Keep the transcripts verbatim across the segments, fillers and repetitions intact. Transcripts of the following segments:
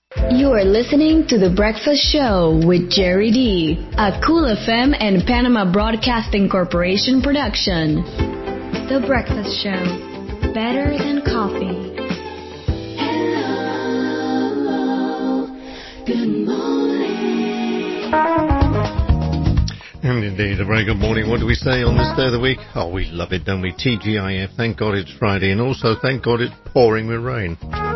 You are listening to The Breakfast Show with Jerry D, a Cool F M and Panama Broadcasting Corporation production. The Breakfast Show, better than coffee. Hello, good morning. And indeed, a very good morning. What do we say on this day of the week? Oh, we love it, don't we? T G I F, thank God it's Friday, and also thank God it's pouring with rain.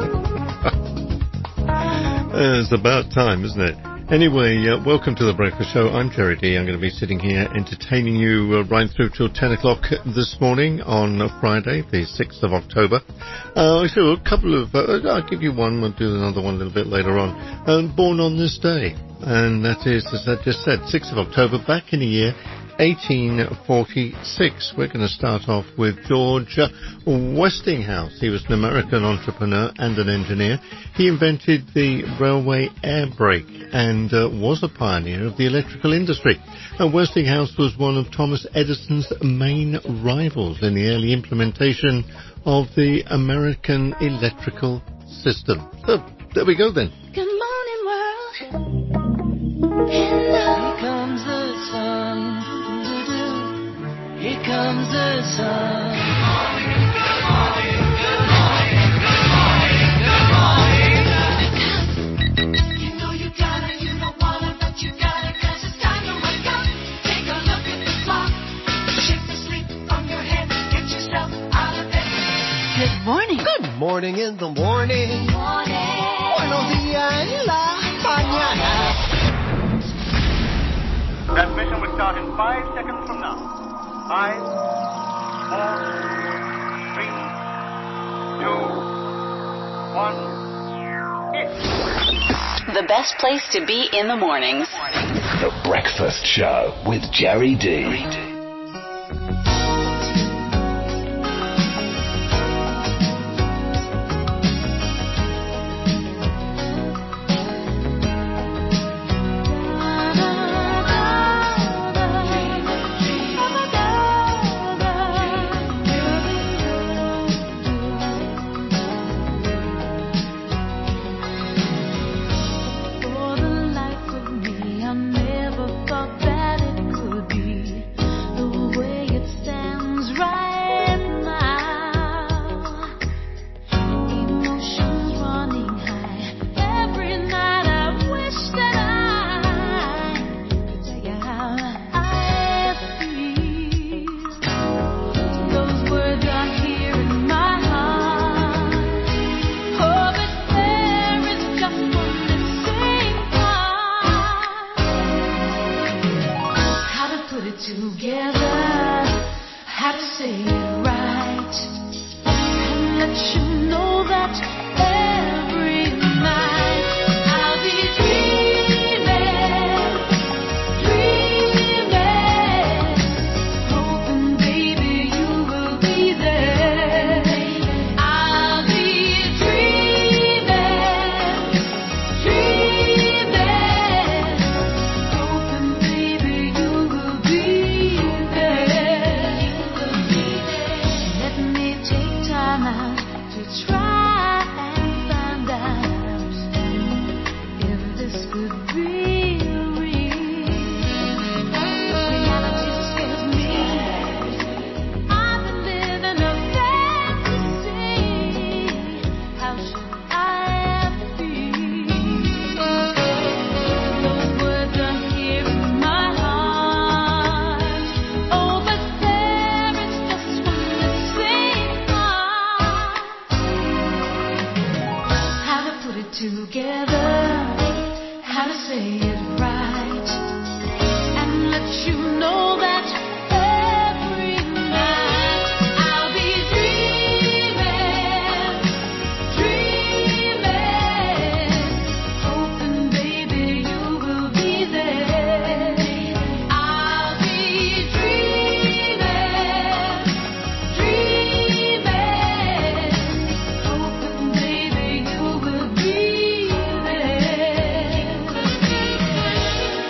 It's about time, isn't it? Anyway, uh, welcome to The Breakfast Show. I'm Jerry D. I'm going to be sitting here entertaining you uh, right through till ten o'clock this morning on uh, Friday, the sixth of October. Uh, so a couple of, uh, I'll give you one, we'll do another one a little bit later on. Um, born on this day, and that is, as I just said, sixth of October, back in the year eighteen forty-six. We're going to start off with George Westinghouse. He was an American entrepreneur and an engineer. He invented the railway air brake and uh, was a pioneer of the electrical industry. And Westinghouse was one of Thomas Edison's main rivals in the early implementation of the American electrical system. So, there we go then. Good morning, world. Hello. Here comes the sun. Here comes the sun. Good morning, good morning, good morning, good morning, good morning. You know you gotta, you don't wanna, but you gotta, 'cause it's time to wake up. Take a look at the clock. Shake the sleep from your head. Get yourself out of bed. Good morning. Good morning in the morning. Morning. Buenos días en la mañana. Transmission will start in five seconds from now. Five, four, three, two, one, hit. The best place to be in the mornings. The Breakfast Show with Jerry D. For the life of me, I never thought that it could be the way it stands right now. Emotions running high. Every night I wish that I could tell you how I feel. Those words are here in my heart. Oh, but there is just one missing part. How to put it together, how to say it right, and let you know that every night I'll be dreaming, dreaming, hoping, baby, you will be there. I'll be dreaming, dreaming, hoping, baby, you will be there. Let me take time out to try and find out if this could be real. Reality scares me. I've been living a fantasy. How should I feel? Those words are here in my heart. Oh, but there is just one missing part. How to put it together, how to say it right, and let you know that every night I'll be dreaming, dreaming, hoping, baby, you will be there. I'll be dreaming, dreaming, hoping, baby, you will be there.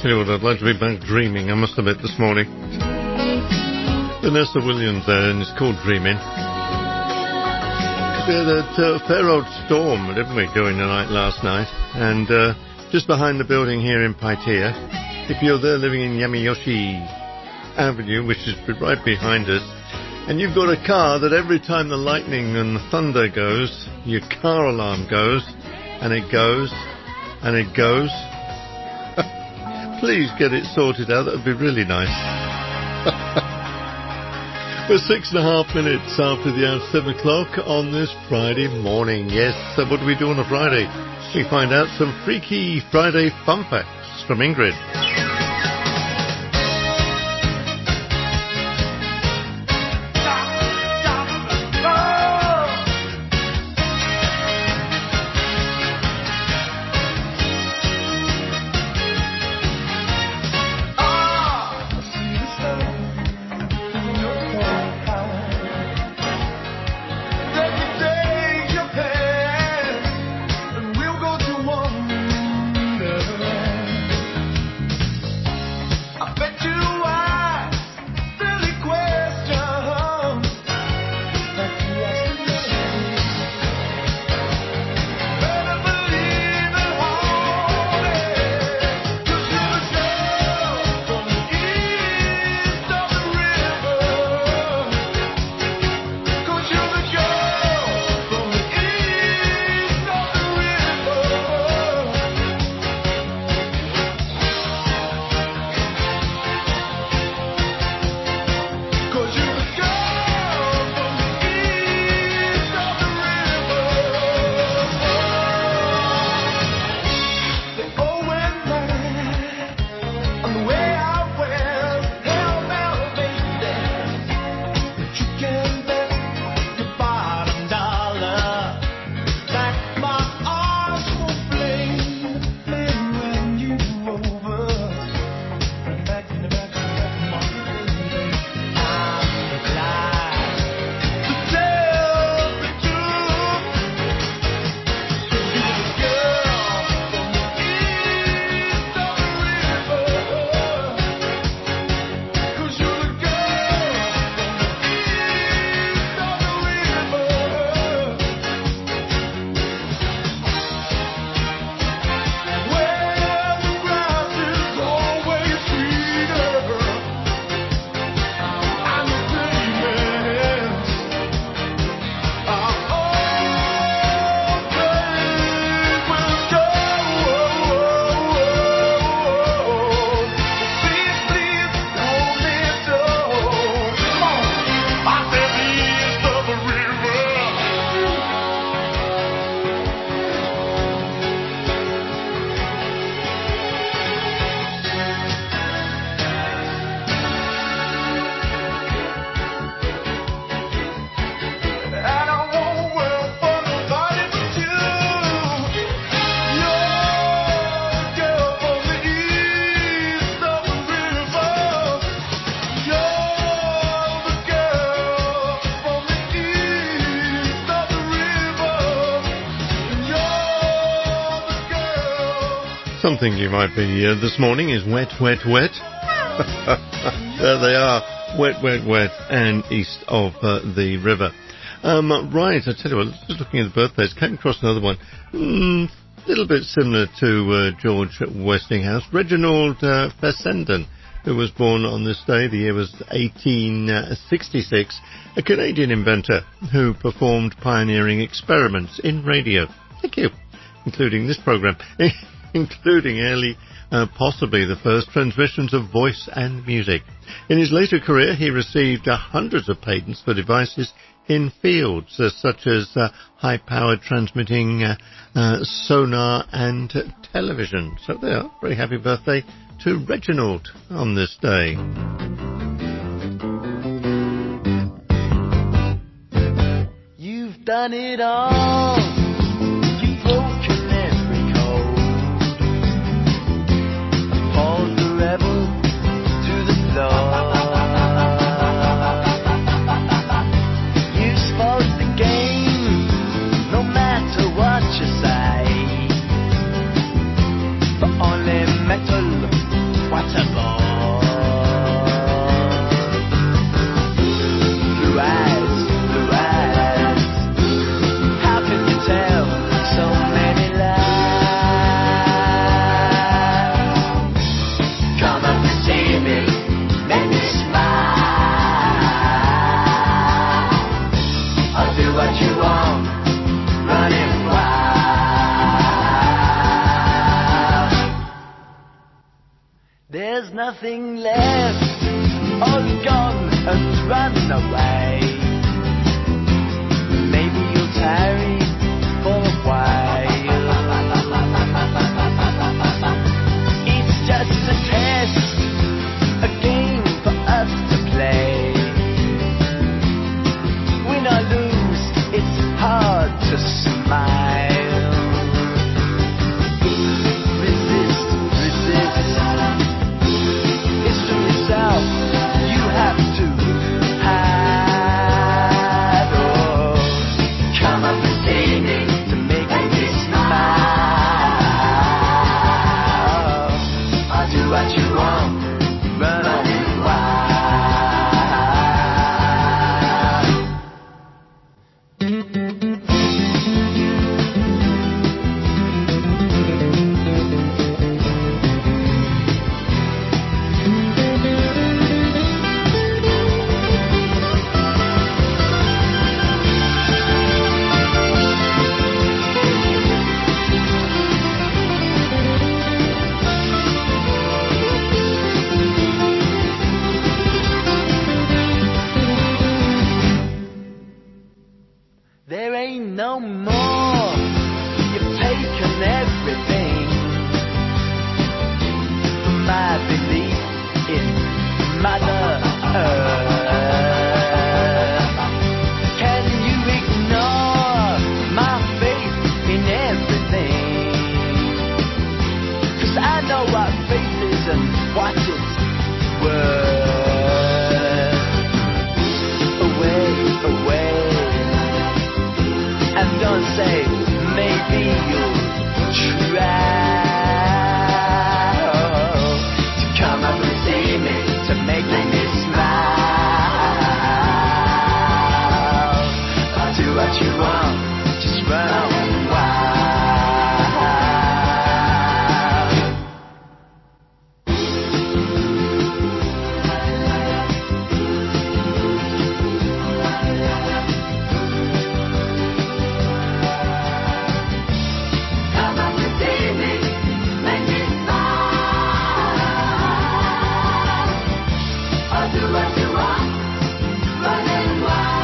Tell you what, I'd like to be back dreaming, I must admit, this morning. Vanessa Williams there, and it's called Dreaming. We had that uh, fair old storm, didn't we, during the night last night? And uh, just behind the building here in Paitilla, if you're there living in Yamayoshi Avenue, which is right behind us, and you've got a car that every time the lightning and the thunder goes, your car alarm goes, and it goes, and it goes. Please get it sorted out, that would be really nice. We're six and a half minutes after the hour of seven o'clock on this Friday morning. Yes, so what do we do on a Friday? We find out some freaky Friday fun facts from Ingrid. Something you might be uh, this morning is wet, wet, wet. There they are, wet, wet, wet, and east of uh, the river. Um, right, I tell you what, just looking at the birthdays, came across another one, a mm, little bit similar to uh, George Westinghouse, Reginald uh, Fessenden, who was born on this day. The year was eighteen sixty-six, a Canadian inventor who performed pioneering experiments in radio. Thank you. Including this program. Including early, uh, possibly the first transmissions of voice and music. In his later career, he received uh, hundreds of patents for devices in fields uh, such as uh, high-powered transmitting uh, uh, sonar and uh, television. So there, very happy birthday to Reginald on this day. You've done it all. You spoke the game, no matter what you say. But only metal nothing left, all gone and run away. Maybe you'll tarry for a while. It's just a test, a game for us to play. Win or lose, it's hard to smile. Resist, resist. It's from yourself you have to hide. Oh, come up and see me to make me smile. I'll do what you want, run on wild. There ain't no more. You've taken everything from my belief in Mother Earth. Can you ignore my faith in everything? 'Cause I know what faith is and what it's worth. Away, away. And don't say, maybe you'll try to come up and see me, to make me smile. I'll do what you want, just run on wild. Come up and see me, make me smile. I'll do what you want, running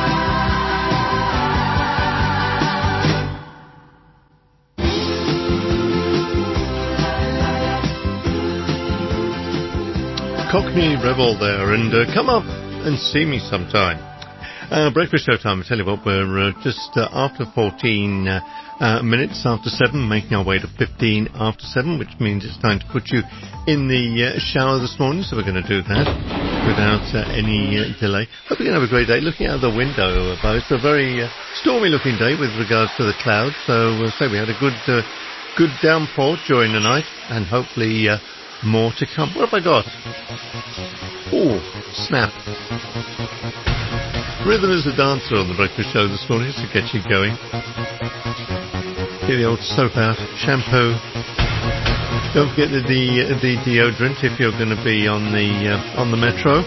wild. Cockney Rebel there, and uh, come up and see me sometime. Uh, breakfast show time, I tell you what, we're uh, just uh, after fourteen uh, uh, minutes after seven, making our way to fifteen after seven, which means it's time to put you in the uh, shower this morning, so we're going to do that without uh, any uh, delay. Hope you're going to have a great day. Looking out the window, uh, it's a very uh, stormy looking day with regards to the clouds, so we'll say we had a good, uh, good downpour during the night, and hopefully uh, more to come. What have I got? Oh, snap. Rhythm is a dancer on the breakfast show this morning to get you going. Get the old soap out, shampoo. Don't forget the the, the deodorant if you're going to be on the uh, on the metro.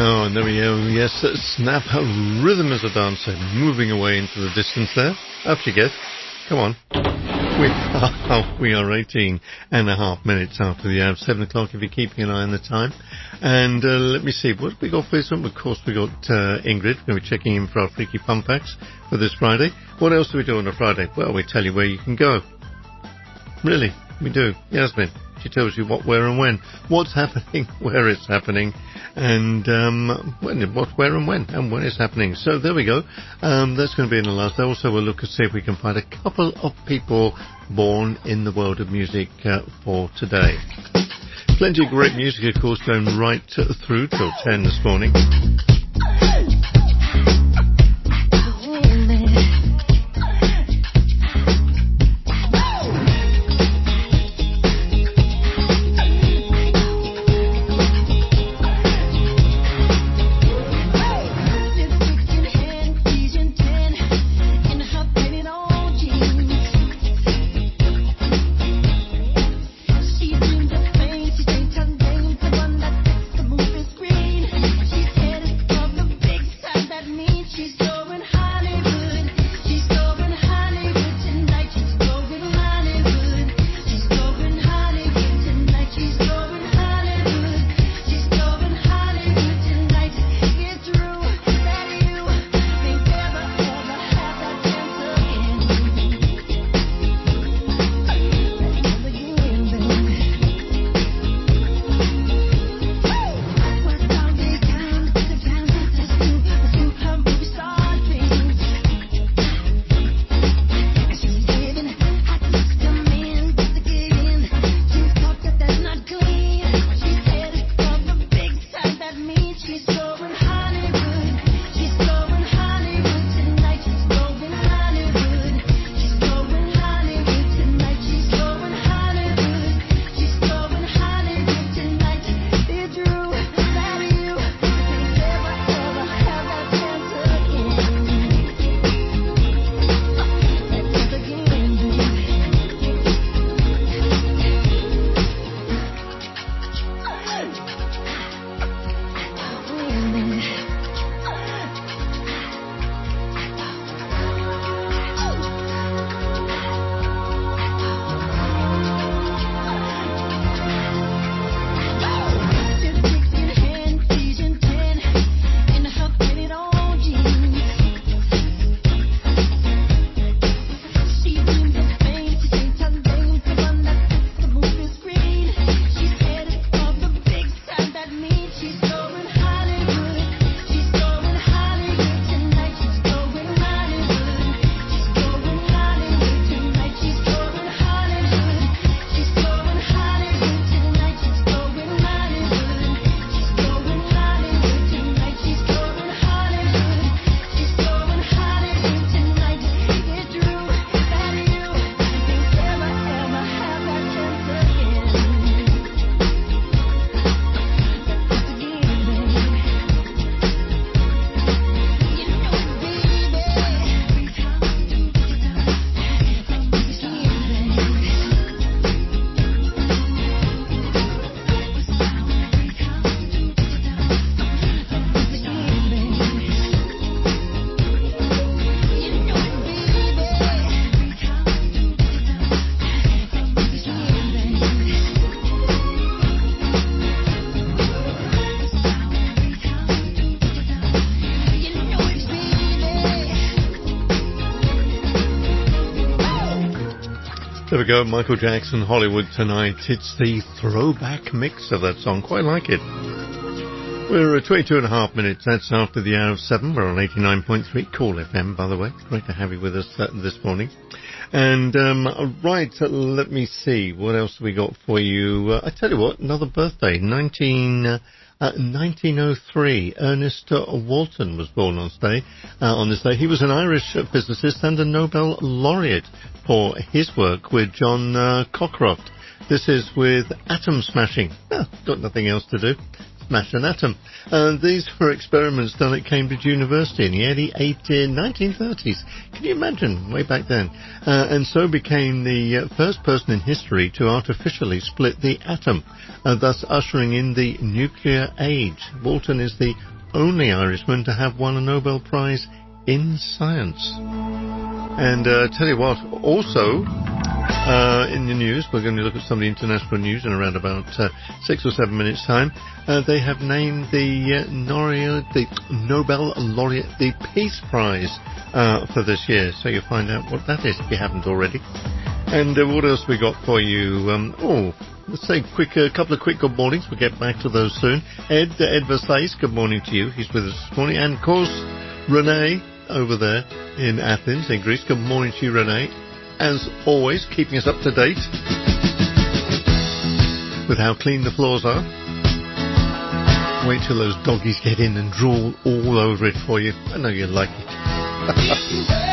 Oh, and there we go. Yes, Snap Rhythm as a Dancer, moving away into the distance there. Up you get. Come on. We are, we are eighteen and a half minutes after the hour of seven o'clock if you're keeping an eye on the time. And uh, let me see, what have we got for this one? Of course, we got uh, Ingrid. We're going to be checking in for our Freaky Fun Packs for this Friday. What else do we do on a Friday? Well, we tell you where you can go. Really, we do. Yasmin, she tells you what, where and when. What's happening, where it's happening, and um, when, what, where and when, and when it's happening. So there we go. Um, that's going to be in the last day. Also, we'll look and see if we can find a couple of people born in the world of music uh, for today. Plenty of great music, of course, going right through till ten this morning. There we go, Michael Jackson, Hollywood Tonight. It's the throwback mix of that song. Quite like it. We're at twenty-two and a half minutes. That's after the hour of seven. We're on eighty-nine point three Cool F M, by the way. Great to have you with us uh, this morning. And, um, right, uh, let me see. What else have we got for you? Uh, I tell you what, another birthday. nineteen, uh, uh, nineteen oh three. Ernest uh, Walton was born on, day, uh, on this day. He was an Irish physicist and a Nobel laureate for his work with John uh, Cockcroft. This is with Atom Smashing. Oh, got nothing else to do. smash an atom. Uh, these were experiments done at Cambridge University in the early eighteen, nineteen thirties. Can you imagine? Way back then. Uh, and so became the uh, first person in history to artificially split the atom, uh, thus ushering in the nuclear age. Walton is the only Irishman to have won a Nobel Prize in science. And uh, tell you what, also uh, in the news, we're going to look at some of the international news in around about uh, six or seven minutes' time. Uh, they have named the, uh, Nori- the Nobel laureate the Peace Prize uh, for this year. So you'll find out what that is if you haven't already. And uh, what else we got for you? Um, oh, let's say quick, a uh, couple of quick good mornings. We'll get back to those soon. Ed, uh, Ed Versailles, good morning to you. He's with us this morning. And of course, Renee over there in Athens, in Greece. Good morning to you, Renee. As always, keeping us up to date with how clean the floors are. Wait till those doggies get in and drool all over it for you. I know you like it.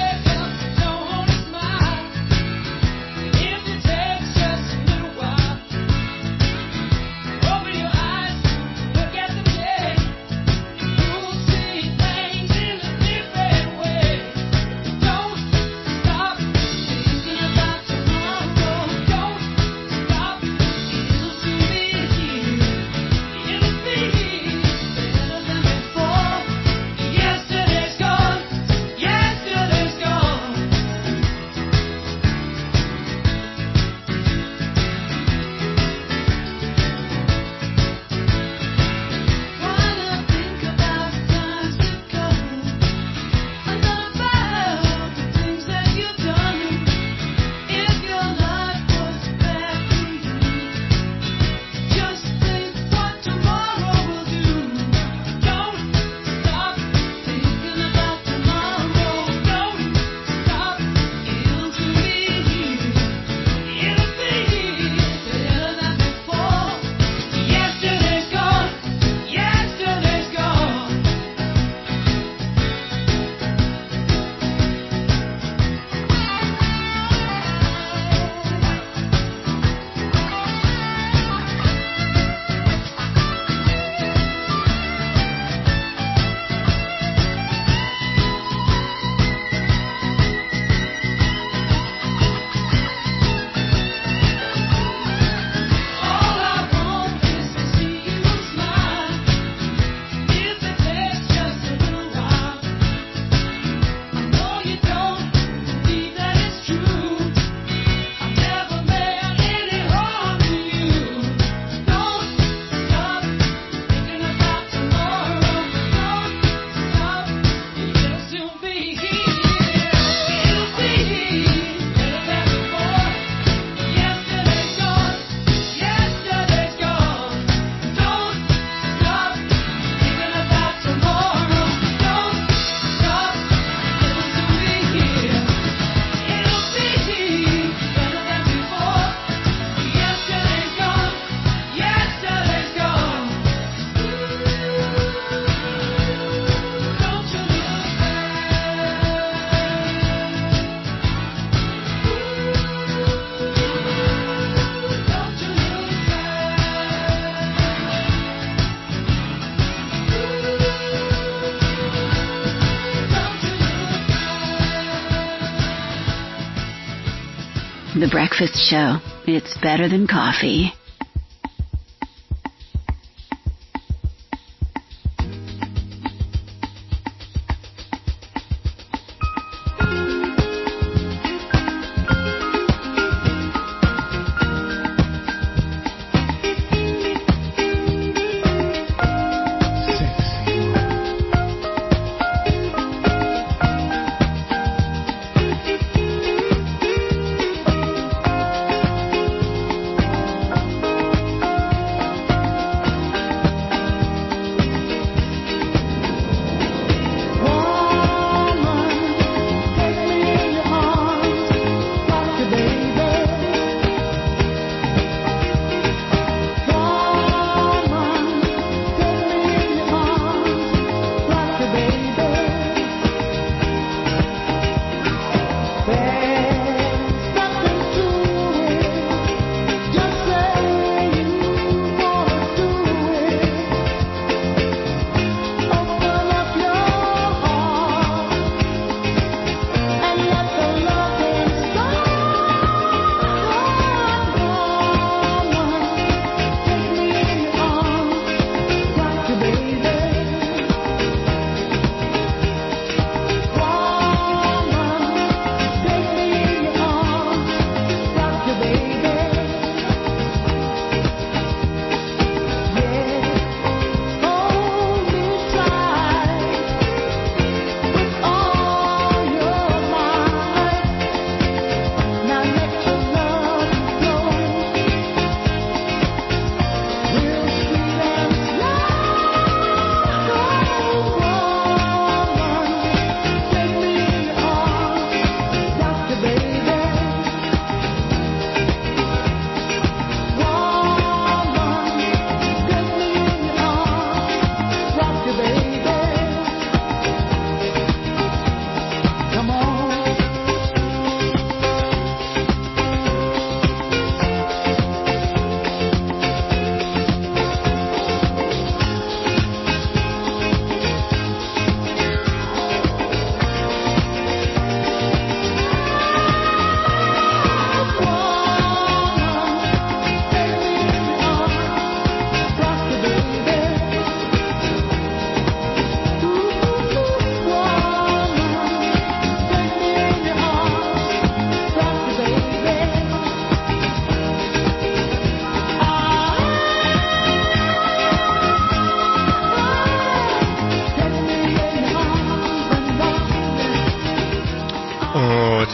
The Breakfast Show. It's better than coffee.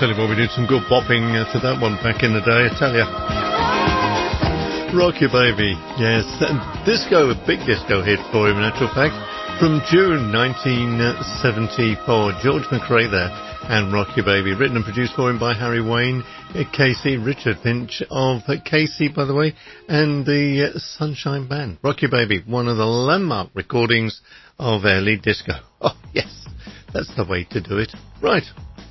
tell you what, we did some good bopping uh, to that one back in the day, I tell ya. Rock Your Baby, yes. And disco, a big disco hit for him in actual fact, from June nineteen seventy-four. George McRae there, and Rock Your Baby, written and produced for him by Harry Wayne, uh, Casey, Richard Finch of uh, Casey, by the way, and the uh, Sunshine Band. Rock Your Baby, one of the landmark recordings of early disco. Oh, yes, that's the way to do it. Right.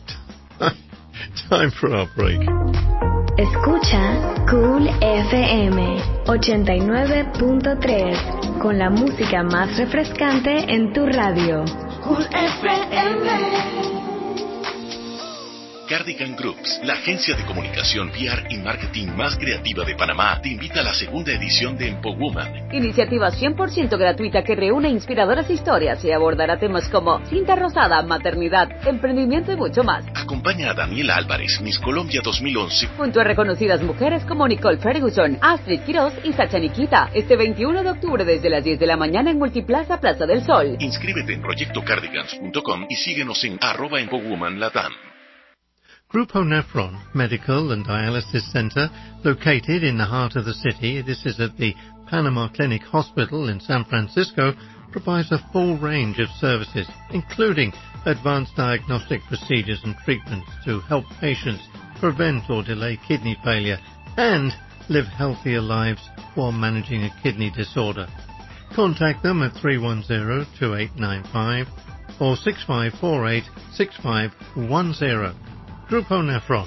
Time for our break. Escucha Cool F M ochenta y nueve punto tres con la música más refrescante en tu radio. Cool F M. Cardigan Groups, la agencia de comunicación P R y marketing más creativa de Panamá, te invita a la segunda edición de Empowoman. Iniciativa cien por ciento gratuita que reúne inspiradoras historias y abordará temas como cinta rosada, maternidad, emprendimiento y mucho más. Acompaña a Daniela Álvarez, Miss Colombia dos mil once, junto a reconocidas mujeres como Nicole Ferguson, Astrid Quiroz y Sacha Nikita, este veintiuno de octubre desde las diez de la mañana en Multiplaza Plaza del Sol. Inscríbete en proyecto cardigans punto com y síguenos en arroba Empowoman Latam. Grupo Nephron Medical and Dialysis Center, located in the heart of the city, this is at the Panama Clinic Hospital in San Francisco, provides a full range of services, including advanced diagnostic procedures and treatments to help patients prevent or delay kidney failure and live healthier lives while managing a kidney disorder. Contact them at three one zero, two eight nine five or six five four eight, six five one zero. Grupo Nephron.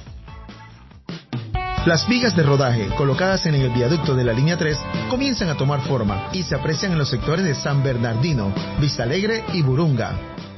Las vigas de rodaje colocadas en el viaducto de la línea tres comienzan a tomar forma y se aprecian en los sectores de San Bernardino, Vista Alegre y Burunga.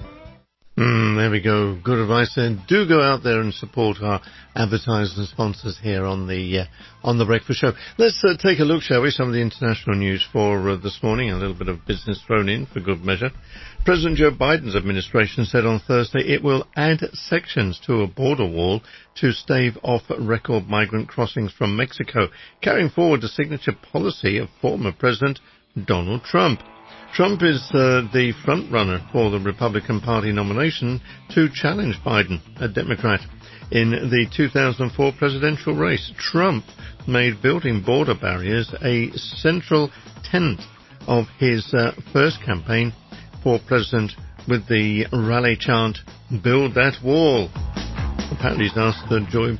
Mm, there we go. Good advice. And do go out there and support our advertisers and sponsors here on the uh, on the Breakfast Show. Let's uh, take a look, shall we, some of the international news for uh, this morning. A little bit of business thrown in for good measure. President Joe Biden's administration said on Thursday it will add sections to a border wall to stave off record migrant crossings from Mexico, carrying forward the signature policy of former President Donald Trump. Trump is uh, the front-runner for the Republican Party nomination to challenge Biden, a Democrat. In the two thousand four presidential race, Trump made building border barriers a central tenet of his uh, first campaign for president with the rally chant, "Build that wall." Apparently he's asked uh, Joe,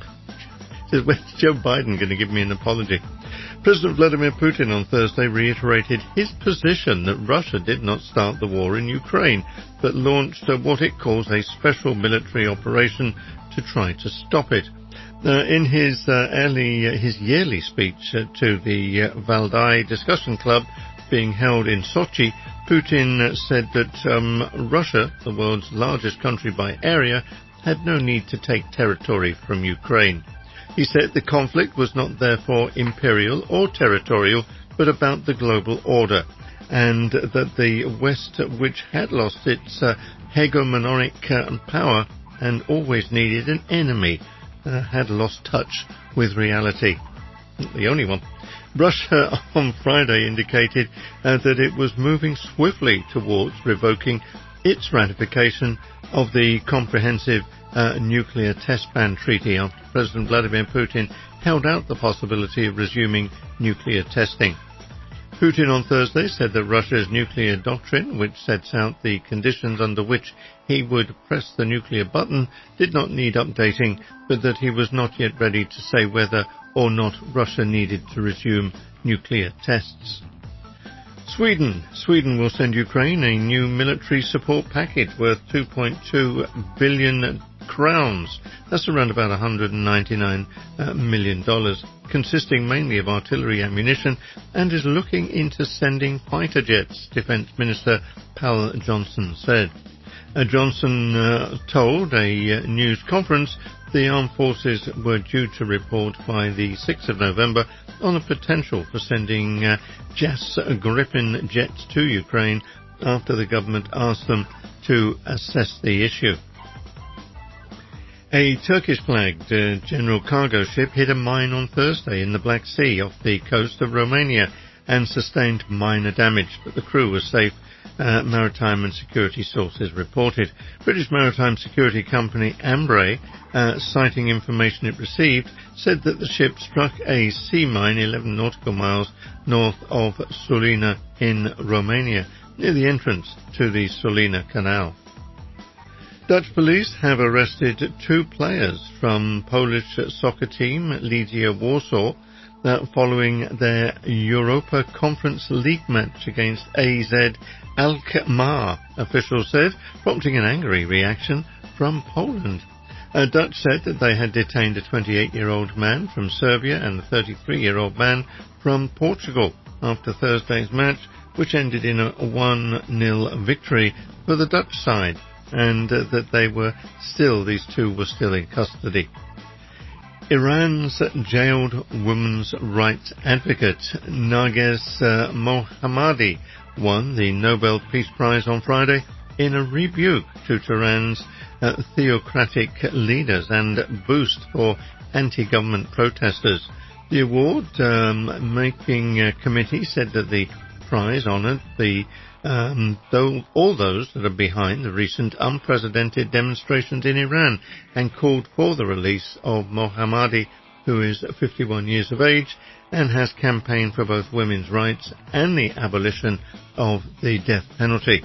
when's Joe Biden going to give me an apology? President Vladimir Putin on Thursday reiterated his position that Russia did not start the war in Ukraine, but launched uh, what it calls a special military operation to try to stop it. Uh, in his uh, early, uh, his yearly speech uh, to the uh, Valdai Discussion Club being held in Sochi, Putin uh, said that um, Russia, the world's largest country by area, had no need to take territory from Ukraine. He said the conflict was not therefore imperial or territorial, but about the global order, and that the West, which had lost its uh, hegemonic uh, power and always needed an enemy, uh, had lost touch with reality. The only one. Russia on Friday indicated uh, that it was moving swiftly towards revoking its ratification of the Comprehensive uh, Nuclear Test Ban Treaty after President Vladimir Putin held out the possibility of resuming nuclear testing. Putin on Thursday said that Russia's nuclear doctrine, which sets out the conditions under which he would press the nuclear button, did not need updating, but that he was not yet ready to say whether or not Russia needed to resume nuclear tests. Sweden. Sweden will send Ukraine a new military support package worth two point two billion crowns. That's around about one hundred ninety-nine uh, million dollars, consisting mainly of artillery ammunition, and is looking into sending fighter jets, Defence Minister Pal Johnson said. Uh, Johnson uh, told a uh, news conference the armed forces were due to report by the sixth of November on the potential for sending uh, Jas Gripen jets to Ukraine after the government asked them to assess the issue. A Turkish-flagged uh, general cargo ship hit a mine on Thursday in the Black Sea off the coast of Romania, and sustained minor damage, but the crew was safe, uh, maritime and security sources reported. British maritime security company Ambre, uh, citing information it received, said that the ship struck a sea mine eleven nautical miles north of Sulina in Romania, near the entrance to the Sulina Canal. Dutch police have arrested two players from Polish soccer team Legia Warsaw uh, following their Europa Conference League match against A Z Alkmaar, officials said, prompting an angry reaction from Poland. Uh, Dutch said that they had detained a twenty-eight-year-old man from Serbia and a thirty-three-year-old man from Portugal after Thursday's match, which ended in a one nil victory for the Dutch side, and uh, that they were still, these two were still in custody. Iran's jailed women's rights advocate Narges uh, Mohammadi won the Nobel Peace Prize on Friday in a rebuke to Tehran's uh, theocratic leaders and boost for anti-government protesters. The award-making um, uh, committee said that the prize honoured the um, though all those that are behind the recent unprecedented demonstrations in Iran and called for the release of Mohammadi, who is fifty-one years of age and has campaigned for both women's rights and the abolition of the death penalty.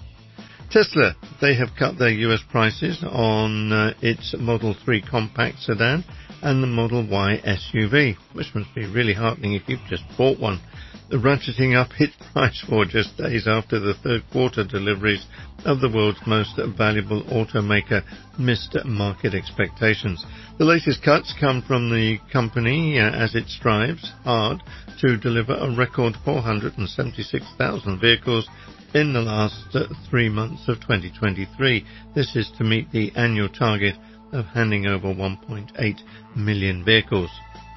Tesla, they have cut their U S prices on uh, its Model three compact sedan and the Model Y S U V, which must be really heartening if you've just bought one. Ratcheting up its price for just days after the third quarter deliveries of the world's most valuable automaker missed market expectations. The latest cuts come from the company uh, as it strives hard to deliver a record four hundred seventy-six thousand vehicles in the last uh, three months of twenty twenty-three. This is to meet the annual target of handing over one point eight million vehicles.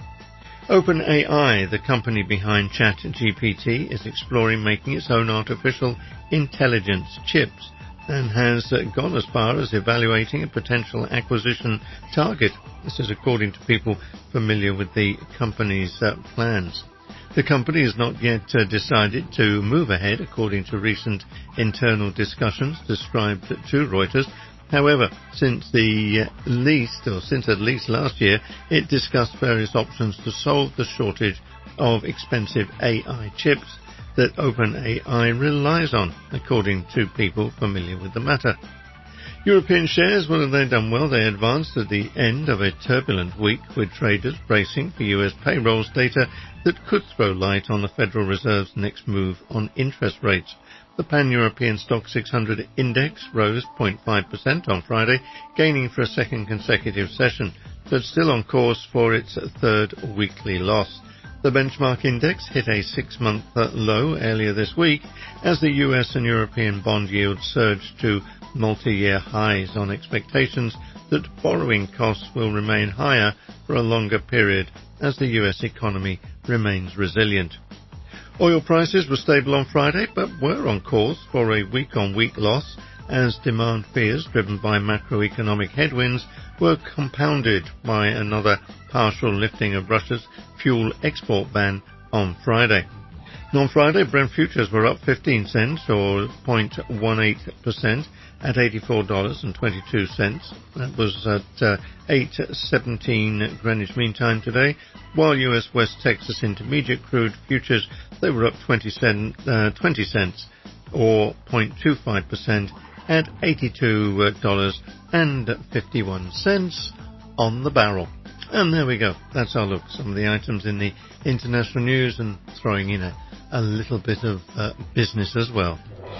OpenAI, the company behind ChatGPT, is exploring making its own artificial intelligence chips and has uh, gone as far as evaluating a potential acquisition target. This is according to people familiar with the company's uh, plans. The company has not yet uh, decided to move ahead, according to recent internal discussions described to Reuters. However, since the least, or since at least last year, it discussed various options to solve the shortage of expensive A I chips that OpenAI relies on, according to people familiar with the matter. European shares, well, they've done well. They advanced at the end of a turbulent week, with traders bracing for U S payrolls data that could throw light on the Federal Reserve's next move on interest rates. The Pan-European Stock six hundred index rose zero point five percent on Friday, gaining for a second consecutive session, but still on course for its third weekly loss. The benchmark index hit a six-month low earlier this week as the U S and European bond yields surged to multi-year highs on expectations that borrowing costs will remain higher for a longer period as the U S economy remains resilient. Oil prices were stable on Friday, but were on course for a week-on-week loss as demand fears driven by macroeconomic headwinds were compounded by another partial lifting of Russia's fuel export ban on Friday. And on Friday, Brent futures were up fifteen cents or zero point one eight percent at eighty-four dollars and twenty-two cents. That was at uh, eight seventeen Greenwich Mean Time today, while U S West Texas Intermediate crude futures, they were up twenty cents or zero point two five percent at eighty-two dollars and fifty-one cents on the barrel. And there we go. That's our look. Some of the items in the international news and throwing in a, a little bit of uh, business as well.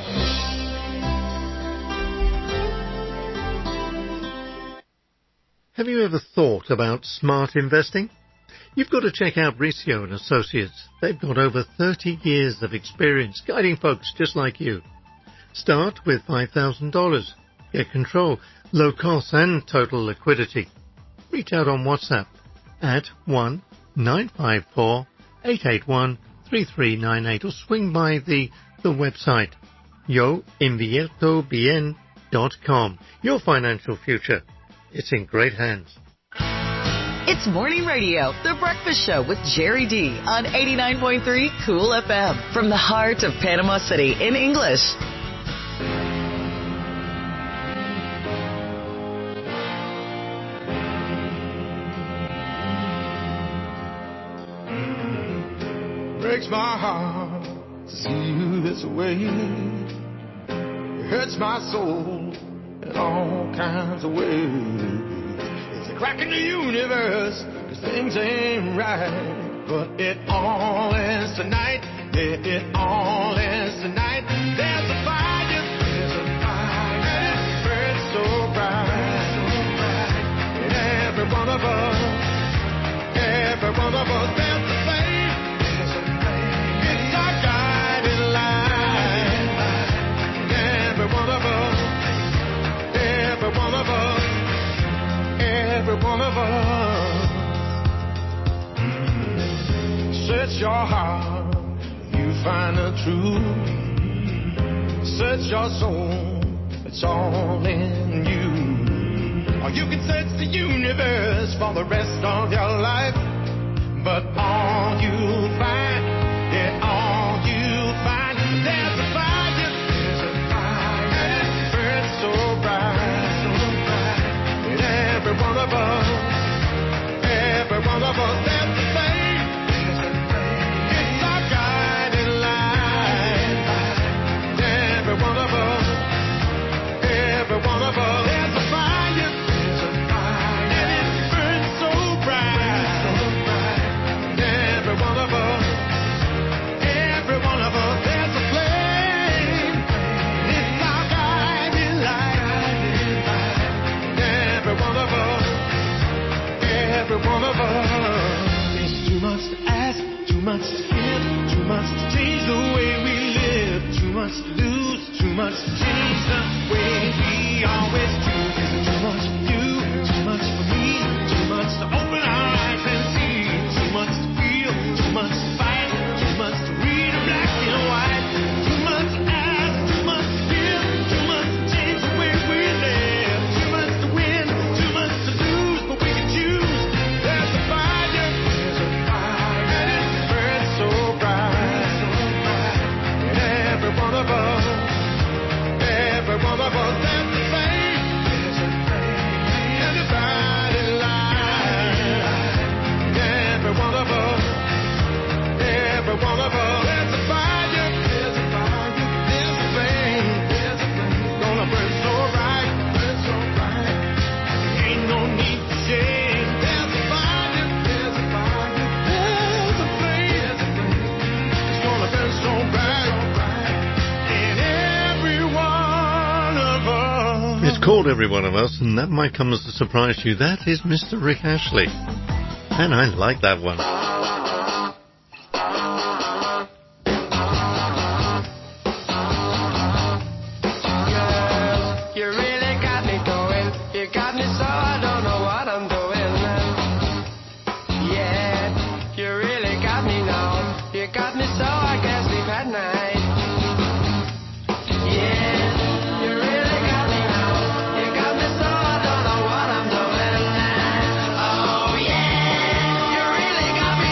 Have you ever thought about smart investing? You've got to check out Riccio and Associates. They've got over thirty years of experience guiding folks just like you. Start with five thousand dollars. Get control, low costs and total liquidity. Reach out on WhatsApp at one nine five four eight eight one three three nine eight or swing by the, the website yo invierto bien dot com. Your financial future, it's in great hands. It's morning radio, The Breakfast Show with Jerry D on eighty-nine point three Cool F M from the heart of Panama City in English. Breaks my heart to see you this way. It hurts my soul in all kinds of ways. It's a crack in the universe, cause things ain't right. But it all ends tonight. Yeah, it all ends tonight. There's a fire, there's a fire, and it burns so bright. In every one of us, every one of us, there's a flame. It's our guiding light. Every one of us, every one of us, every one of us. Search your heart, you find the truth. Search your soul, it's all in you. Or you can search the universe for the rest of your life, but all you'll find, yeah, all you'll find, there's a fire, there's a fire, and it burns so bright, so bright. In every one of us, every one of us, there's a flame, there's a flame. It's our guiding light. Every one of us, every one of us, there's a fire, there's a fire, and it burns so bright, so bright. Every one of us, every one of us, there's a flame. It's our guiding light. Every one of us, every one of us. It's too much to ask, too much to give, too much to change the way we live, too much to lose, too much to change the way we always do. It's too much for you, too much for me, too much to open our eyes and see, too much to feel, too much to fight, too much to read in black and white, too much to ask, too much to give, too much to change the way we live, too much to win, too much to lose, but we can choose. There's a fire, there's a fire, and it burns so bright, so bright. In every one of us, every one of us, there's a flame, there's a flame, and a bright light. Every one of us, every one of us, there's a fire, there's a fire, there's a flame, there's a flame, gonna burn so bright, burn so bright. Ain't no need for shame. There's a fire, there's a fire, there's a flame, there's a flame. It's gonna burn so bright, so bright. In every one of us. It's called Every One of Us, and that might come as a surprise to you. That is Mister Rick Ashley. And I like that one. You really got me going. You got me so I don't know what I'm doing. Yeah, you really got me now. You got me so I can't sleep at night. Yeah, you really got me now. You got me so I don't know what I'm doing. Oh yeah, you really got me.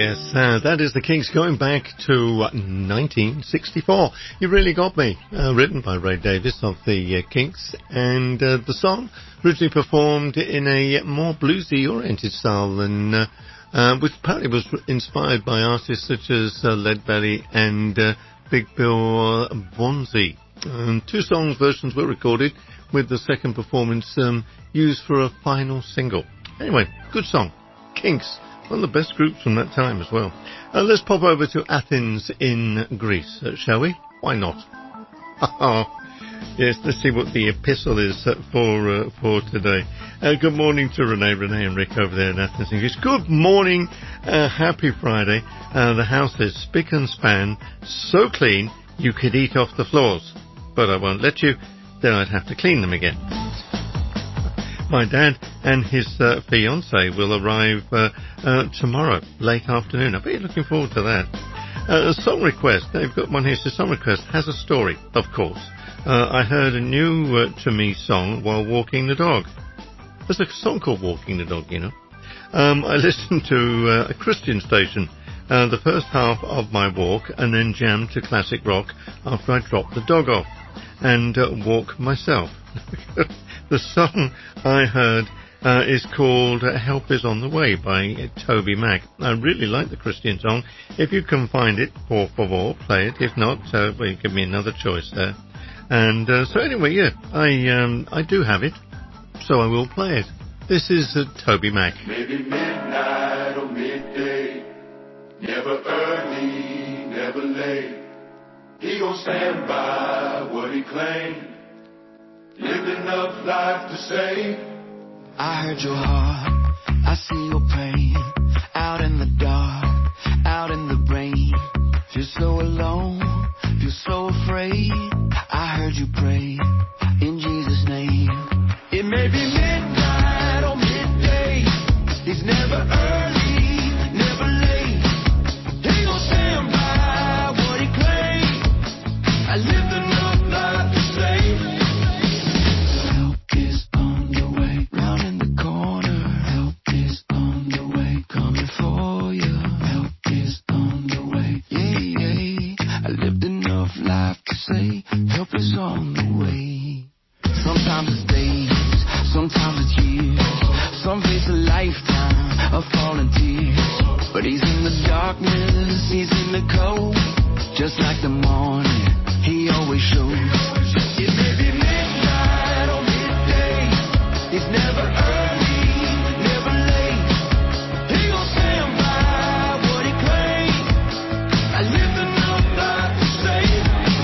Yes, uh, that is the Kinks going back to nineteen sixty-four. You Really Got Me, uh, written by Ray Davies of the uh, Kinks, and uh, the song originally performed in a more bluesy-oriented style than, uh, uh, which apparently was inspired by artists such as uh, Leadbelly and uh, Big Bill Bonzi. Um, two songs versions were recorded, with the second performance um, used for a final single. Anyway, good song. Kinks. One of the best groups from that time as well. Uh, let's pop over to Athens in Greece, uh, shall we? Why not? Yes, let's see what the epistle is uh, for uh, for today. Uh, good morning to Renee, Renee and Rick over there in Athens in Greece. Good morning, uh, happy Friday. Uh, the house is spick and span, so clean you could eat off the floors. But I won't let you, then I'd have to clean them again. My dad and his uh, fiancée will arrive uh, uh, tomorrow, late afternoon. I bet you're looking forward to that. Uh, a song request. They've got one here. So song request has a story, of course. Uh, I heard a new uh, to me song while walking the dog. There's a song called Walking the Dog, you know. Um, I listened to uh, a Christian station uh, the first half of my walk and then jammed to classic rock after I dropped the dog off and uh, walk myself. The song I heard uh, is called uh, Help Is On The Way by uh, Toby Mac. I really like the Christian song. If you can find it, por favor, play it. If not, uh, well, you give me another choice there. And uh, so anyway, yeah, I um, I do have it, so I will play it. This is uh, Toby Mac. Maybe midnight or midday, never early, never late. He gon' stand by what he claimed. Lived enough life to say, I heard your heart, I see your pain. Out in the dark, out in the rain. Feel so alone, feel so afraid. I heard you pray, in Jesus' name. It may be midnight or midday. He's never early, never late. He gon' stand by what he claimed. I lived enough life to say. Say, help is on the way. Sometimes it's days, sometimes it's years. Some face a lifetime of falling tears. But he's in the darkness, he's in the cold. Just like the morning, he always shows. It may be midnight or midday. He's never early, never late. He gon' stand by what he claimed. I lived enough life to save.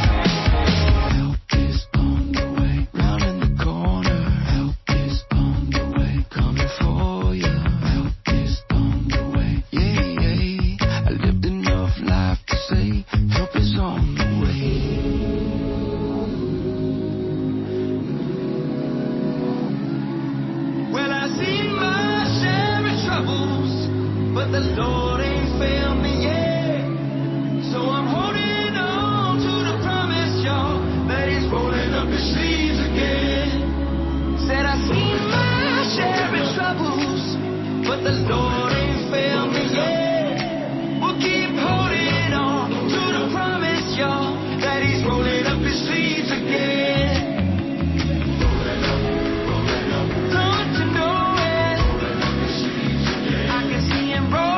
The Lord ain't failed me yet, so I'm holding on to the promise, y'all, that he's rolling up his sleeves again. Said I seen my share of troubles, but the Lord ain't failed me yet. We'll keep holding on to the promise, y'all, that he's rolling up his sleeves again. Rolling up, rolling up. Don't you know it? Rolling up his sleeves again. I can see him rolling.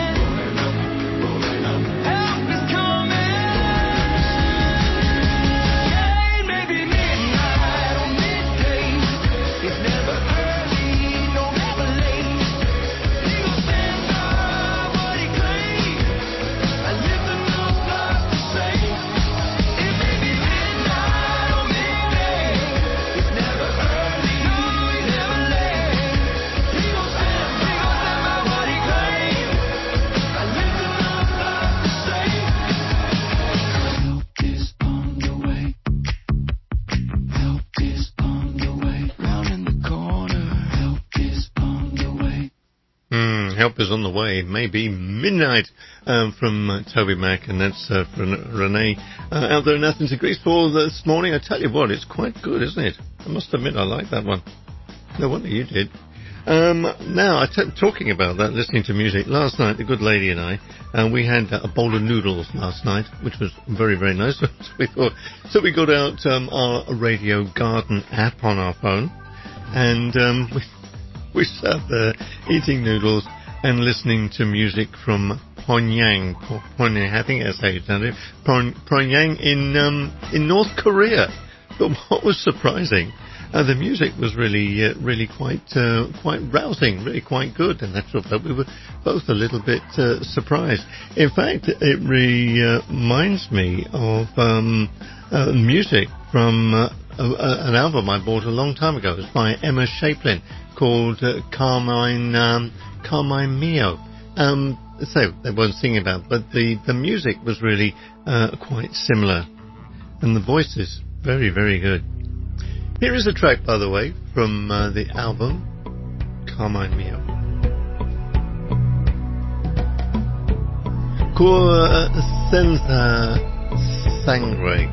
Help is on the way. Maybe midnight um, from uh, Toby Mac, and that's uh, for Renee uh, out there in Athens in Greece for this morning. I tell you what, it's quite good, isn't it? I must admit I like that one. No wonder you did. Um, now, I t- talking about that, listening to music, last night, the good lady and I, uh, we had uh, a bowl of noodles last night, which was very, very nice. so we thought, so we got out um, our Radio Garden app on our phone, and um, we, we sat there eating noodles and listening to music from Pyongyang. Pyongyang, I think that's how you sound it. Pyongyang in um, in North Korea. But what was surprising, uh, the music was really, uh, really quite, uh, quite rousing, really quite good, and that's what we were both a little bit uh, surprised. In fact, it re, uh, reminds me of um, uh, music from uh, a, a, an album I bought a long time ago. It was by Emma Chaplin called uh, Carmine um, Carmine Mio. Um, so they weren't singing about, but the the music was really uh, quite similar, and the voices. Very, very good. Here is a track, by the way, from uh, the album Carmine Mio. Cor Senza Sangue.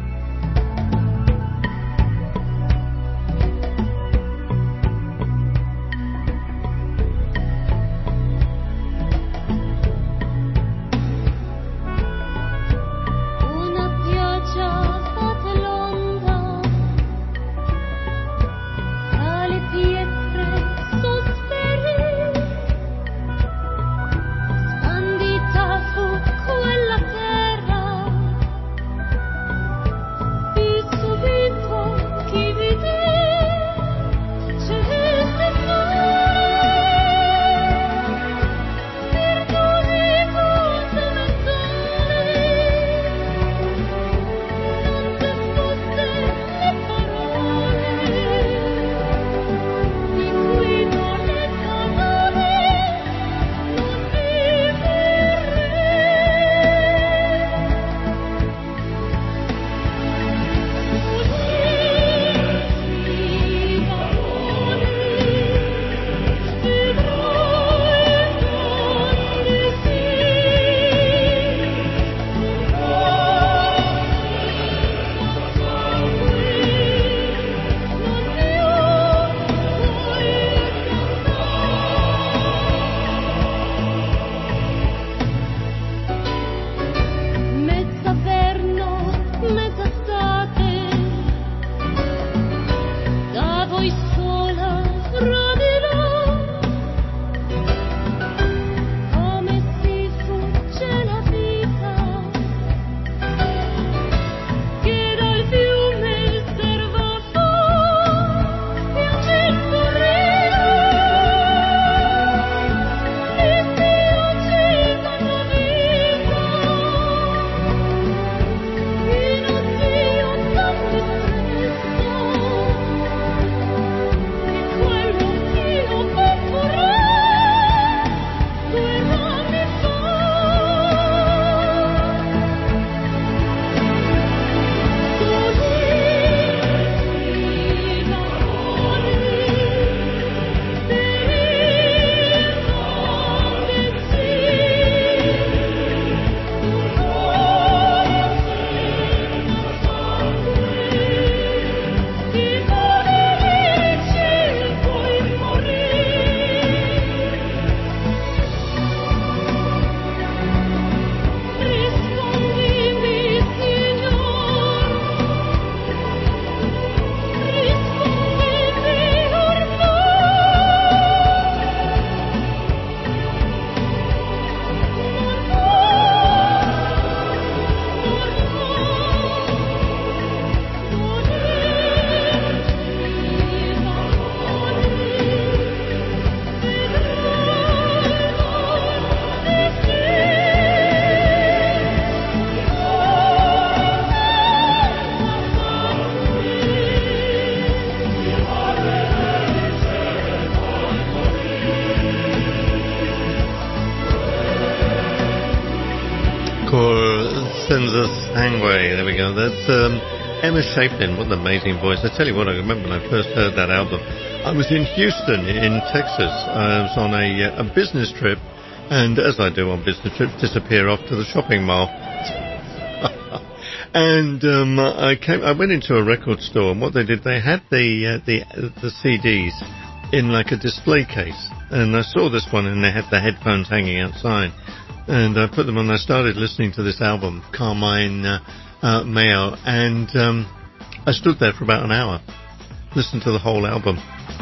Senza Sangue. There we go. That's um, Emma Chaplin. What an amazing voice. I tell you what, I remember when I first heard that album. I was in Houston, in Texas. I was on a, a business trip, and as I do on business trips, disappear off to the shopping mall. And um, I came. I went into a record store, and what they did, they had the uh, the the C Ds in like a display case. And I saw this one and they had the headphones hanging outside. And I put them on. I started listening to this album, Carmine uh, uh, Mayo, and um, I stood there for about an hour, listened to the whole album.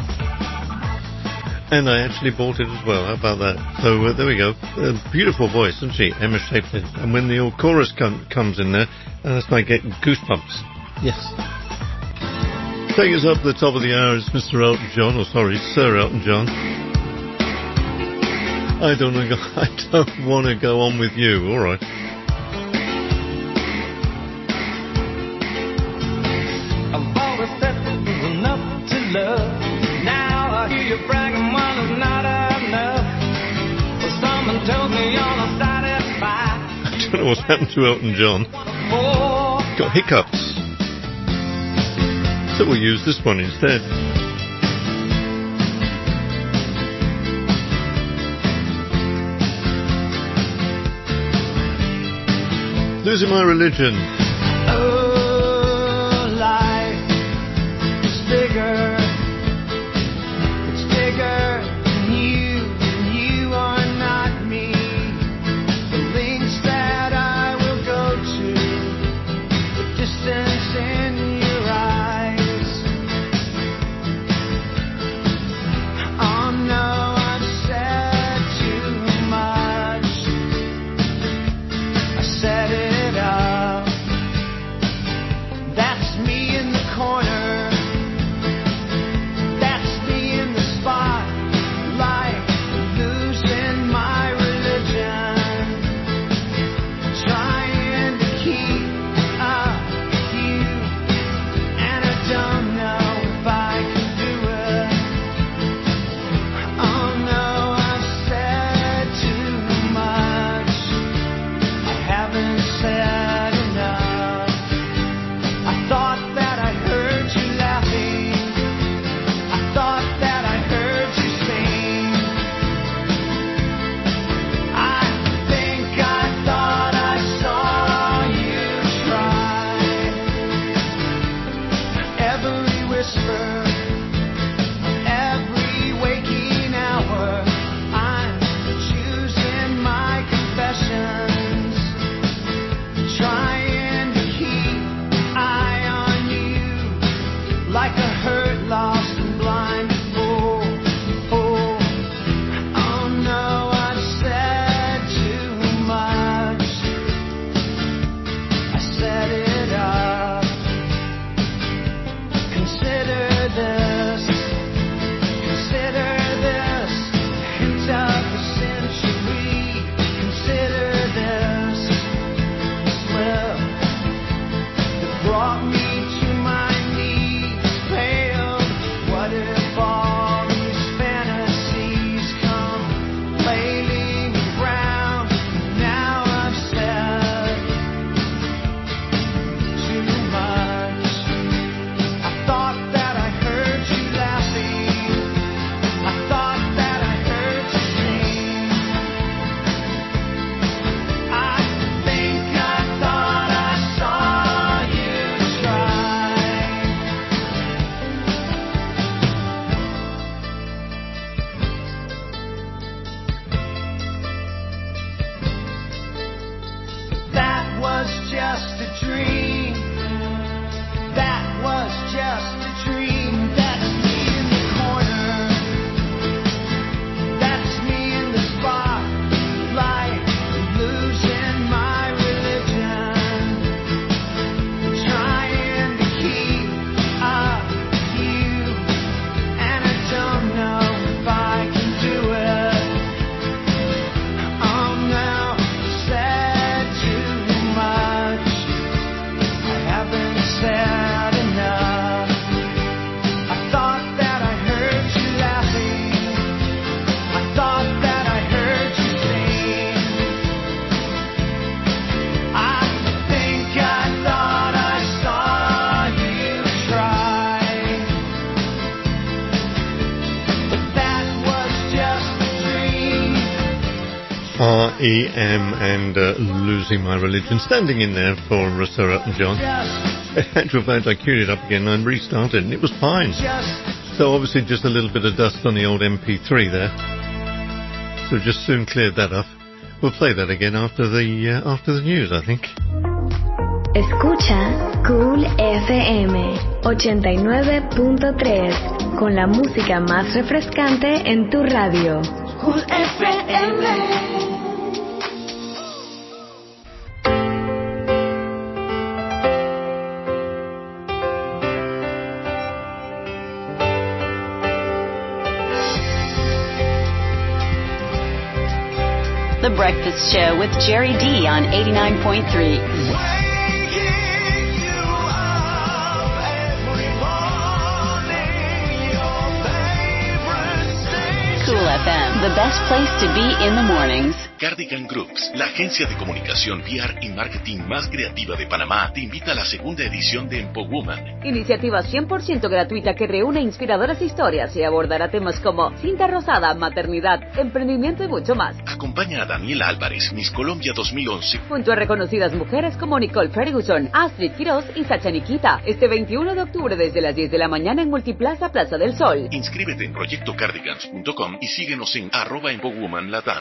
And I actually bought it as well. How about that? So uh, there we go. Uh, beautiful voice, isn't she? Emma Shapely. And when the old chorus com- comes in there, uh, that's like getting goosebumps. Yes. Taking us up to the top of the hour is Mister Elton John, or sorry, Sir Elton John. I don't wanna go, I don't want to go on with you. All right. I've always said that there's enough to love. Now I hear you bragging when it's not enough. Well, someone told me you're not satisfied. I don't know what's happened to Elton John. Got hiccups. So we'll use this one instead. Losing My Religion. Oh, life is bigger. It's bigger than you, and you are not me. The links that I will go to, the distance in your eyes. Oh no, I've said too much. I said it. That's me in the corner. That's me in the spotlight, losing my religion, trying to keep up with you, and I don't know if I can do it. Oh no, I've said too much. I haven't said enough. I thought that I heard you laughing. I thought that I heard you sing. I think I thought I saw you try. Every whisper, every waking hour, I'm choosing my confessions, trying to keep eye on you, like a hurt, lost and blind fool. Oh, oh no, I've said too much. I set it up. Consider this, consider this, hint of the century. Consider this slip that brought me to my knees, pale. What if all these fantasies come flailing around? Now I've said too much. I thought that I heard you laughing. I thought that I heard you sing. I think I thought I saw you try. That was just a dream. That was just a dream. That's me in the corner. That's me in the spotlight, losing my religion, trying to keep up with you, and I don't know if I can do it. Oh no, said too much. I haven't said enough. I thought that I heard you laughing. I thought that I heard you sing. I think I thought I saw you try. But that was just a dream. R E M and uh, Losing My Religion, standing in there for uh, Sir Elton John. In actual fact, I queued it up again and restarted, and it was fine. So obviously just a little bit of dust on the old M P three there. So just soon cleared that up. We'll play that again after the uh, after the news, I think. Escucha Cool F M ochenta y nueve punto tres con la música más refrescante en tu radio. Cool F M. The Breakfast Show with Jerry D on eighty-nine point three. Cool F M, the best place to be in the mornings. Cardigan Groups, la agencia de comunicación, P R y marketing más creativa de Panamá, te invita a la segunda edición de Empowoman. Iniciativa cien por ciento gratuita que reúne inspiradoras historias y abordará temas como cinta rosada, maternidad, emprendimiento y mucho más. Acompaña a Daniela Álvarez, Miss Colombia dos mil once. Junto a reconocidas mujeres como Nicole Ferguson, Astrid Quiroz y Sacha Nikita, este veintiuno de octubre desde las diez de la mañana en Multiplaza Plaza del Sol. Inscríbete en proyecto cardigans punto com y síguenos en arroba Empowoman Latam.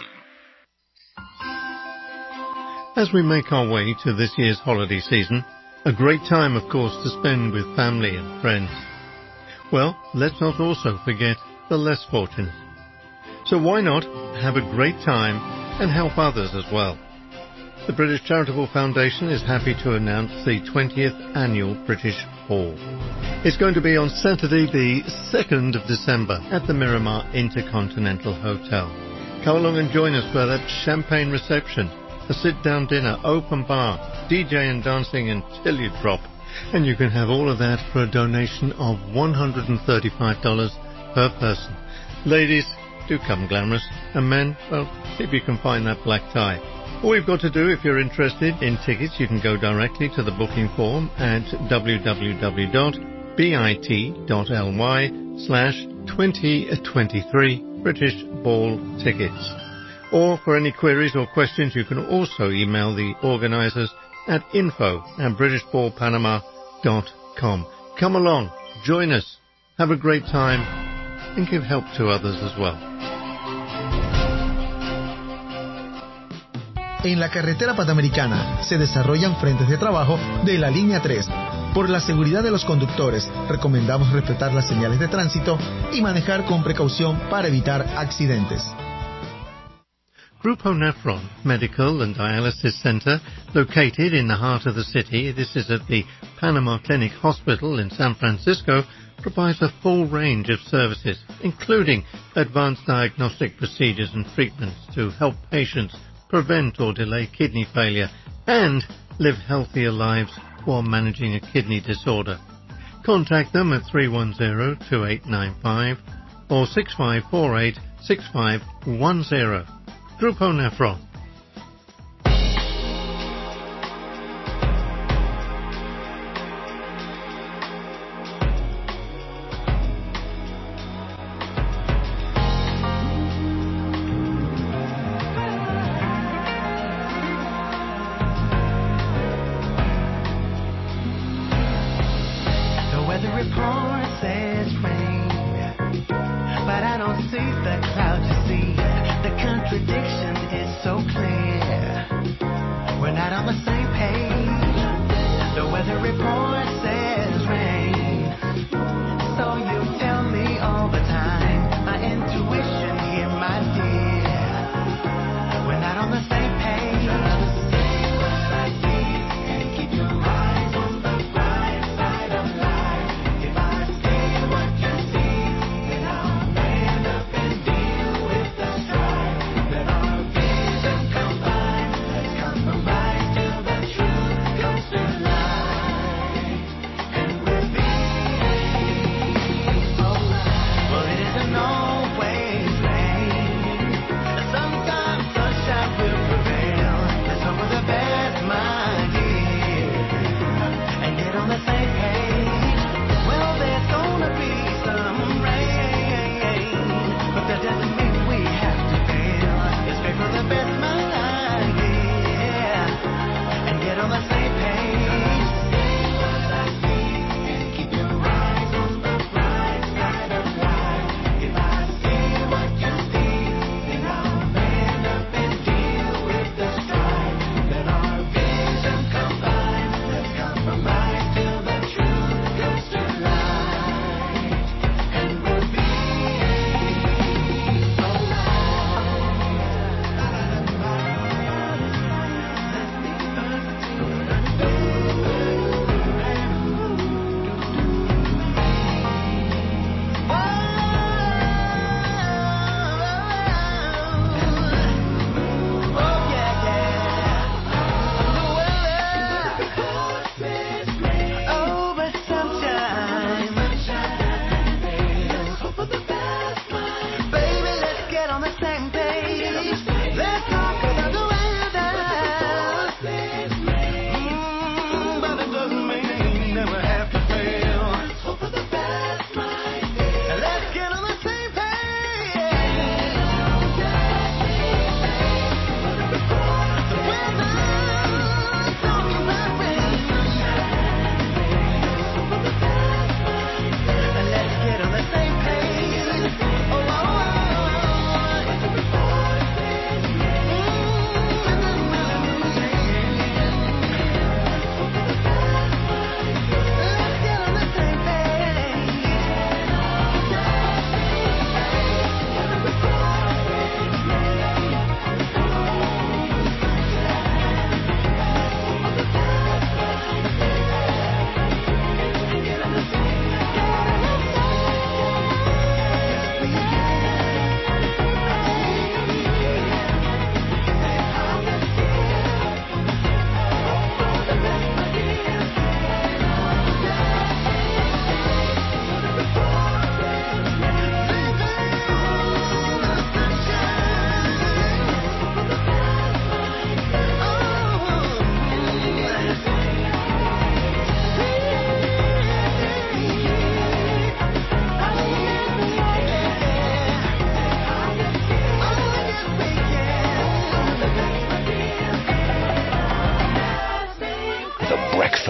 As we make our way to this year's holiday season, a great time, of course, to spend with family and friends. Well, let's not also forget the less fortunate. So why not have a great time and help others as well? The British Charitable Foundation is happy to announce the twentieth Annual British Ball. It's going to be on Saturday the second of December at the Miramar Intercontinental Hotel. Come along and join us for that champagne reception, a sit-down dinner, open bar, D J and dancing until you drop. And you can have all of that for a donation of one hundred thirty-five dollars per person. Ladies, do come glamorous. And men, well, see if you can find that black tie. All you've got to do, if you're interested in tickets, you can go directly to the booking form at w w w dot bit dot l y slash twenty twenty-three British Ball Tickets. Or for any queries or questions, you can also email the organisers at info at british ball panama dot com. Come along, join us, have a great time, and give help to others as well. En la carretera panamericana se desarrollan frentes de trabajo de la línea tres. Por la seguridad de los conductores, recomendamos respetar las señales de tránsito y manejar con precaución para evitar accidentes. Grupo Nephron Medical and Dialysis Center, located in the heart of the city, this is at the Panama Clinic Hospital in San Francisco, provides a full range of services, including advanced diagnostic procedures and treatments to help patients prevent or delay kidney failure and live healthier lives while managing a kidney disorder. Contact them at three one zero, two eight nine five or six five four eight, six five one zero. Grupo Nephron.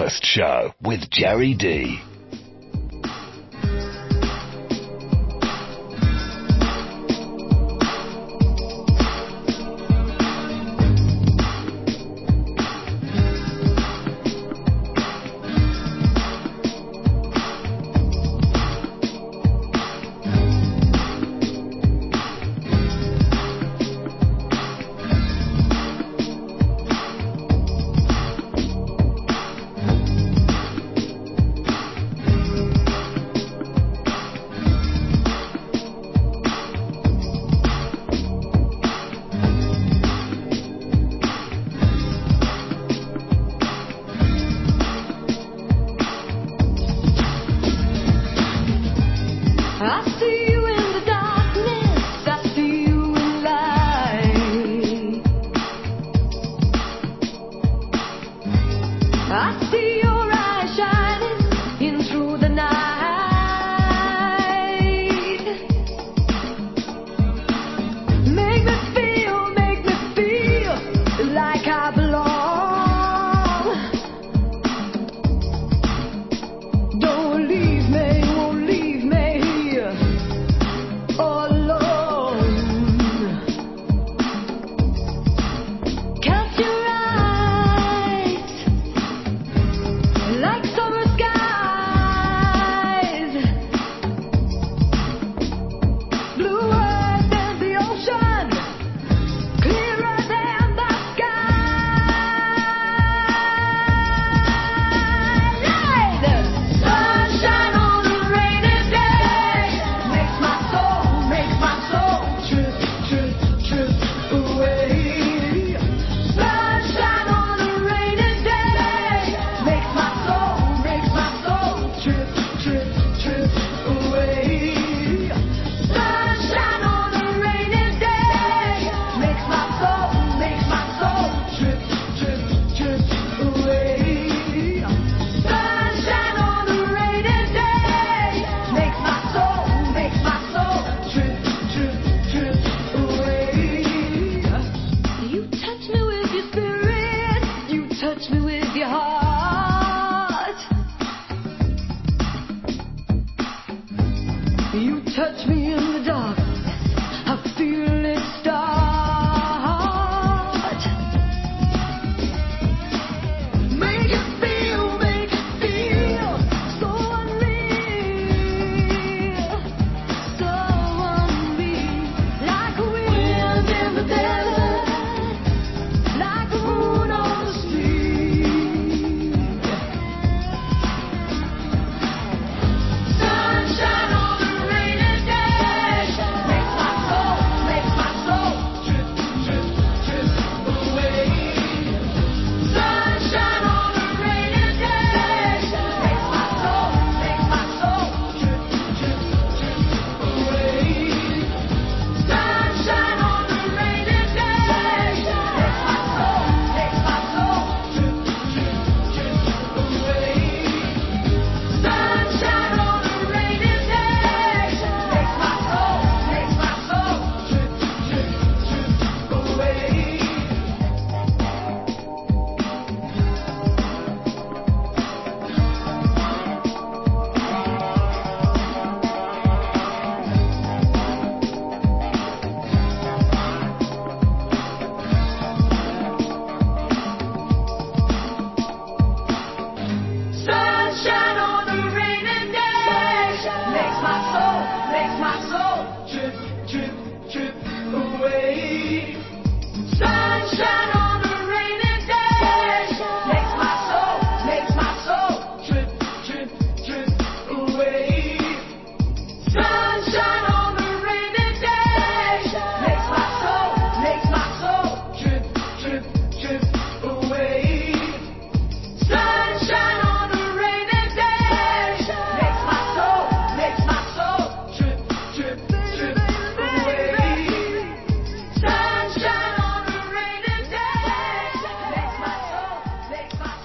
Breakfast Show with Jerry D.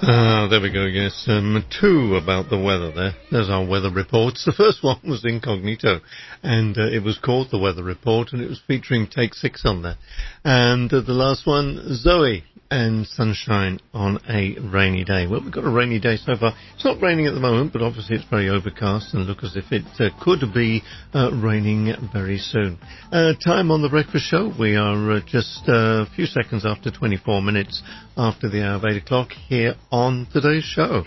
Ah, there we go, yes. Um, two about the weather there. There's our weather reports. The first one was incognito, and uh, it was called The Weather Report, and it was featuring Take Six on there. And uh, the last one, Zoe and Sunshine on a Rainy Day. Well, we've got a rainy day so far. It's not raining at the moment, but obviously it's very overcast and look as if it uh, could be uh, raining very soon. Uh, time on The Breakfast Show. We are uh, just uh, a few seconds after twenty-four minutes after the hour of eight o'clock here on today's show.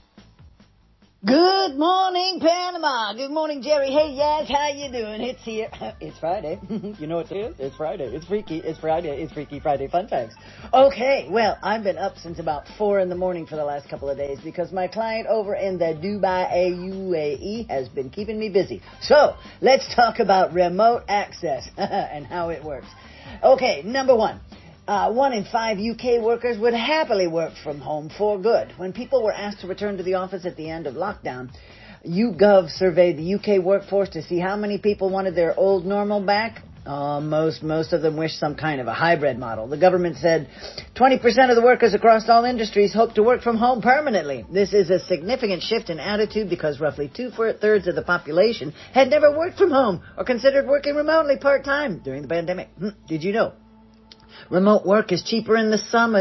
Good morning, Panama. Good morning, Jerry. Hey, Yaz, how you doing? It's here. It's Friday. You know what it is? It's Friday. It's freaky. It's Friday. It's Freaky Friday Fun Times. Okay, well, I've been up since about four in the morning for the last couple of days because my client over in the Dubai A U A E has been keeping me busy. So, let's talk about remote access and how it works. Okay, number one. Uh, one in five U K workers would happily work from home for good. When people were asked to return to the office at the end of lockdown, YouGov surveyed the U K workforce to see how many people wanted their old normal back. Uh, most most of them wish some kind of a hybrid model. The government said twenty percent of the workers across all industries hope to work from home permanently. This is a significant shift in attitude because roughly two-thirds of the population had never worked from home or considered working remotely part-time during the pandemic. Did you know? Remote work is cheaper in the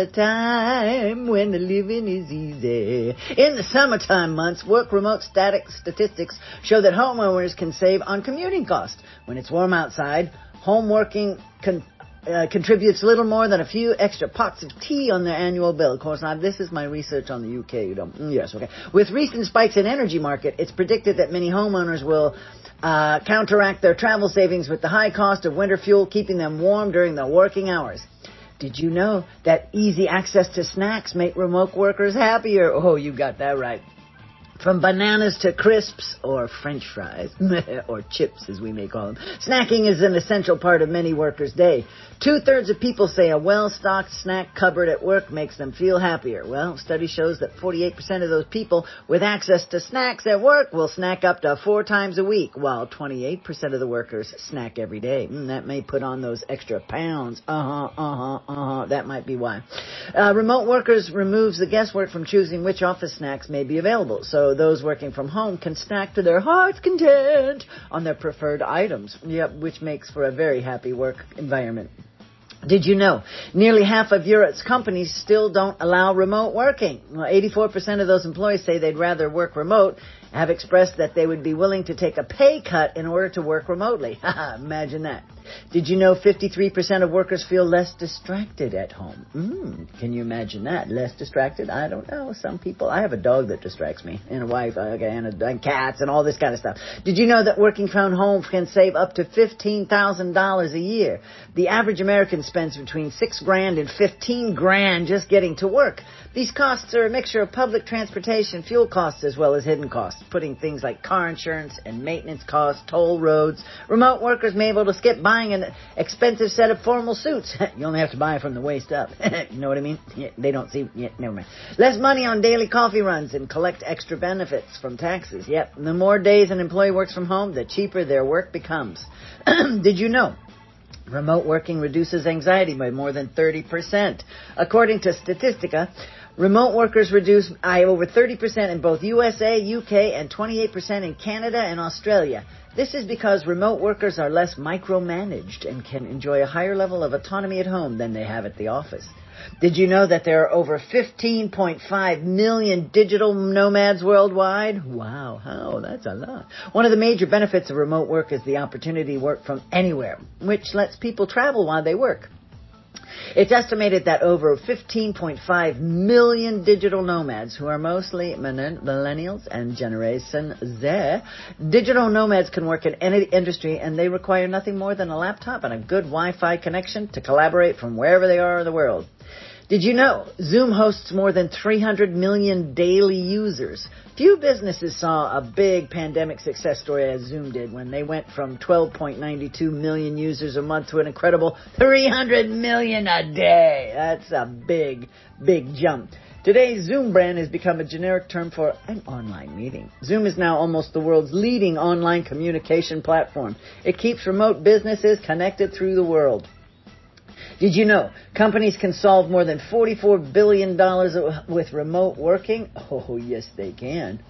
summertime when the living is easy. In the summertime months, work remote static statistics show that homeowners can save on commuting costs. When it's warm outside, home working con- uh, contributes little more than a few extra pots of tea on their annual bill. Of course, now this is my research on the U K. You don't. Yes, okay. With recent spikes in energy market, it's predicted that many homeowners will uh, counteract their travel savings with the high cost of winter fuel, keeping them warm during the working hours. Did you know that easy access to snacks make remote workers happier? Oh, you got that right. From bananas to crisps, or French fries, or chips as we may call them, snacking is an essential part of many workers' day. Two-thirds of people say a well-stocked snack cupboard at work makes them feel happier. Well, study shows that forty-eight percent of those people with access to snacks at work will snack up to four times a week, while twenty-eight percent of the workers snack every day. Mm, that may put on those extra pounds. Uh-huh, uh-huh, uh-huh. That might be why. Uh, remote workers removes the guesswork from choosing which office snacks may be available, so those working from home can snack to their heart's content on their preferred items, yep, which makes for a very happy work environment. Did you know nearly half of Europe's companies still don't allow remote working? Well, eighty-four percent of those employees say they'd rather work remote, have expressed that they would be willing to take a pay cut in order to work remotely. Imagine that. Did you know fifty-three percent of workers feel less distracted at home? Mm, can you imagine that? Less distracted? I don't know. Some people. I have a dog that distracts me, and a wife, okay, and, a, and cats, and all this kind of stuff. Did you know that working from home can save up to fifteen thousand dollars a year? The average American spends between six grand and fifteen grand just getting to work. These costs are a mixture of public transportation, fuel costs, as well as hidden costs, putting things like car insurance and maintenance costs, toll roads. Remote workers may be able to skip buying an expensive set of formal suits. You only have to buy from the waist up. You know what I mean? Yeah, they don't see. Yeah, never mind. Less money on daily coffee runs and collect extra benefits from taxes. Yep. The more days an employee works from home, the cheaper their work becomes. Did you know remote working reduces anxiety by more than thirty percent? According to Statistica, remote workers reduce by over thirty percent in both U S A, U K, and twenty-eight percent in Canada and Australia. This is because remote workers are less micromanaged and can enjoy a higher level of autonomy at home than they have at the office. Did you know that there are over fifteen point five million digital nomads worldwide? Wow, how? That's a lot. One of the major benefits of remote work is the opportunity to work from anywhere, which lets people travel while they work. It's estimated that over fifteen point five million digital nomads, who are mostly millennials and Generation Z, digital nomads can work in any industry, and they require nothing more than a laptop and a good Wi-Fi connection to collaborate from wherever they are in the world. Did you know Zoom hosts more than three hundred million daily users? Few businesses saw a big pandemic success story as Zoom did when they went from twelve point nine two million users a month to an incredible three hundred million a day. That's a big, big jump. Today, Zoom brand has become a generic term for an online meeting. Zoom is now almost the world's leading online communication platform. It keeps remote businesses connected through the world. Did you know companies can solve more than forty-four billion dollars with remote working? Oh, yes, they can.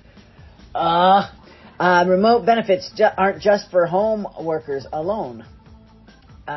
Uh, uh, remote benefits ju- aren't just for home workers alone. Uh,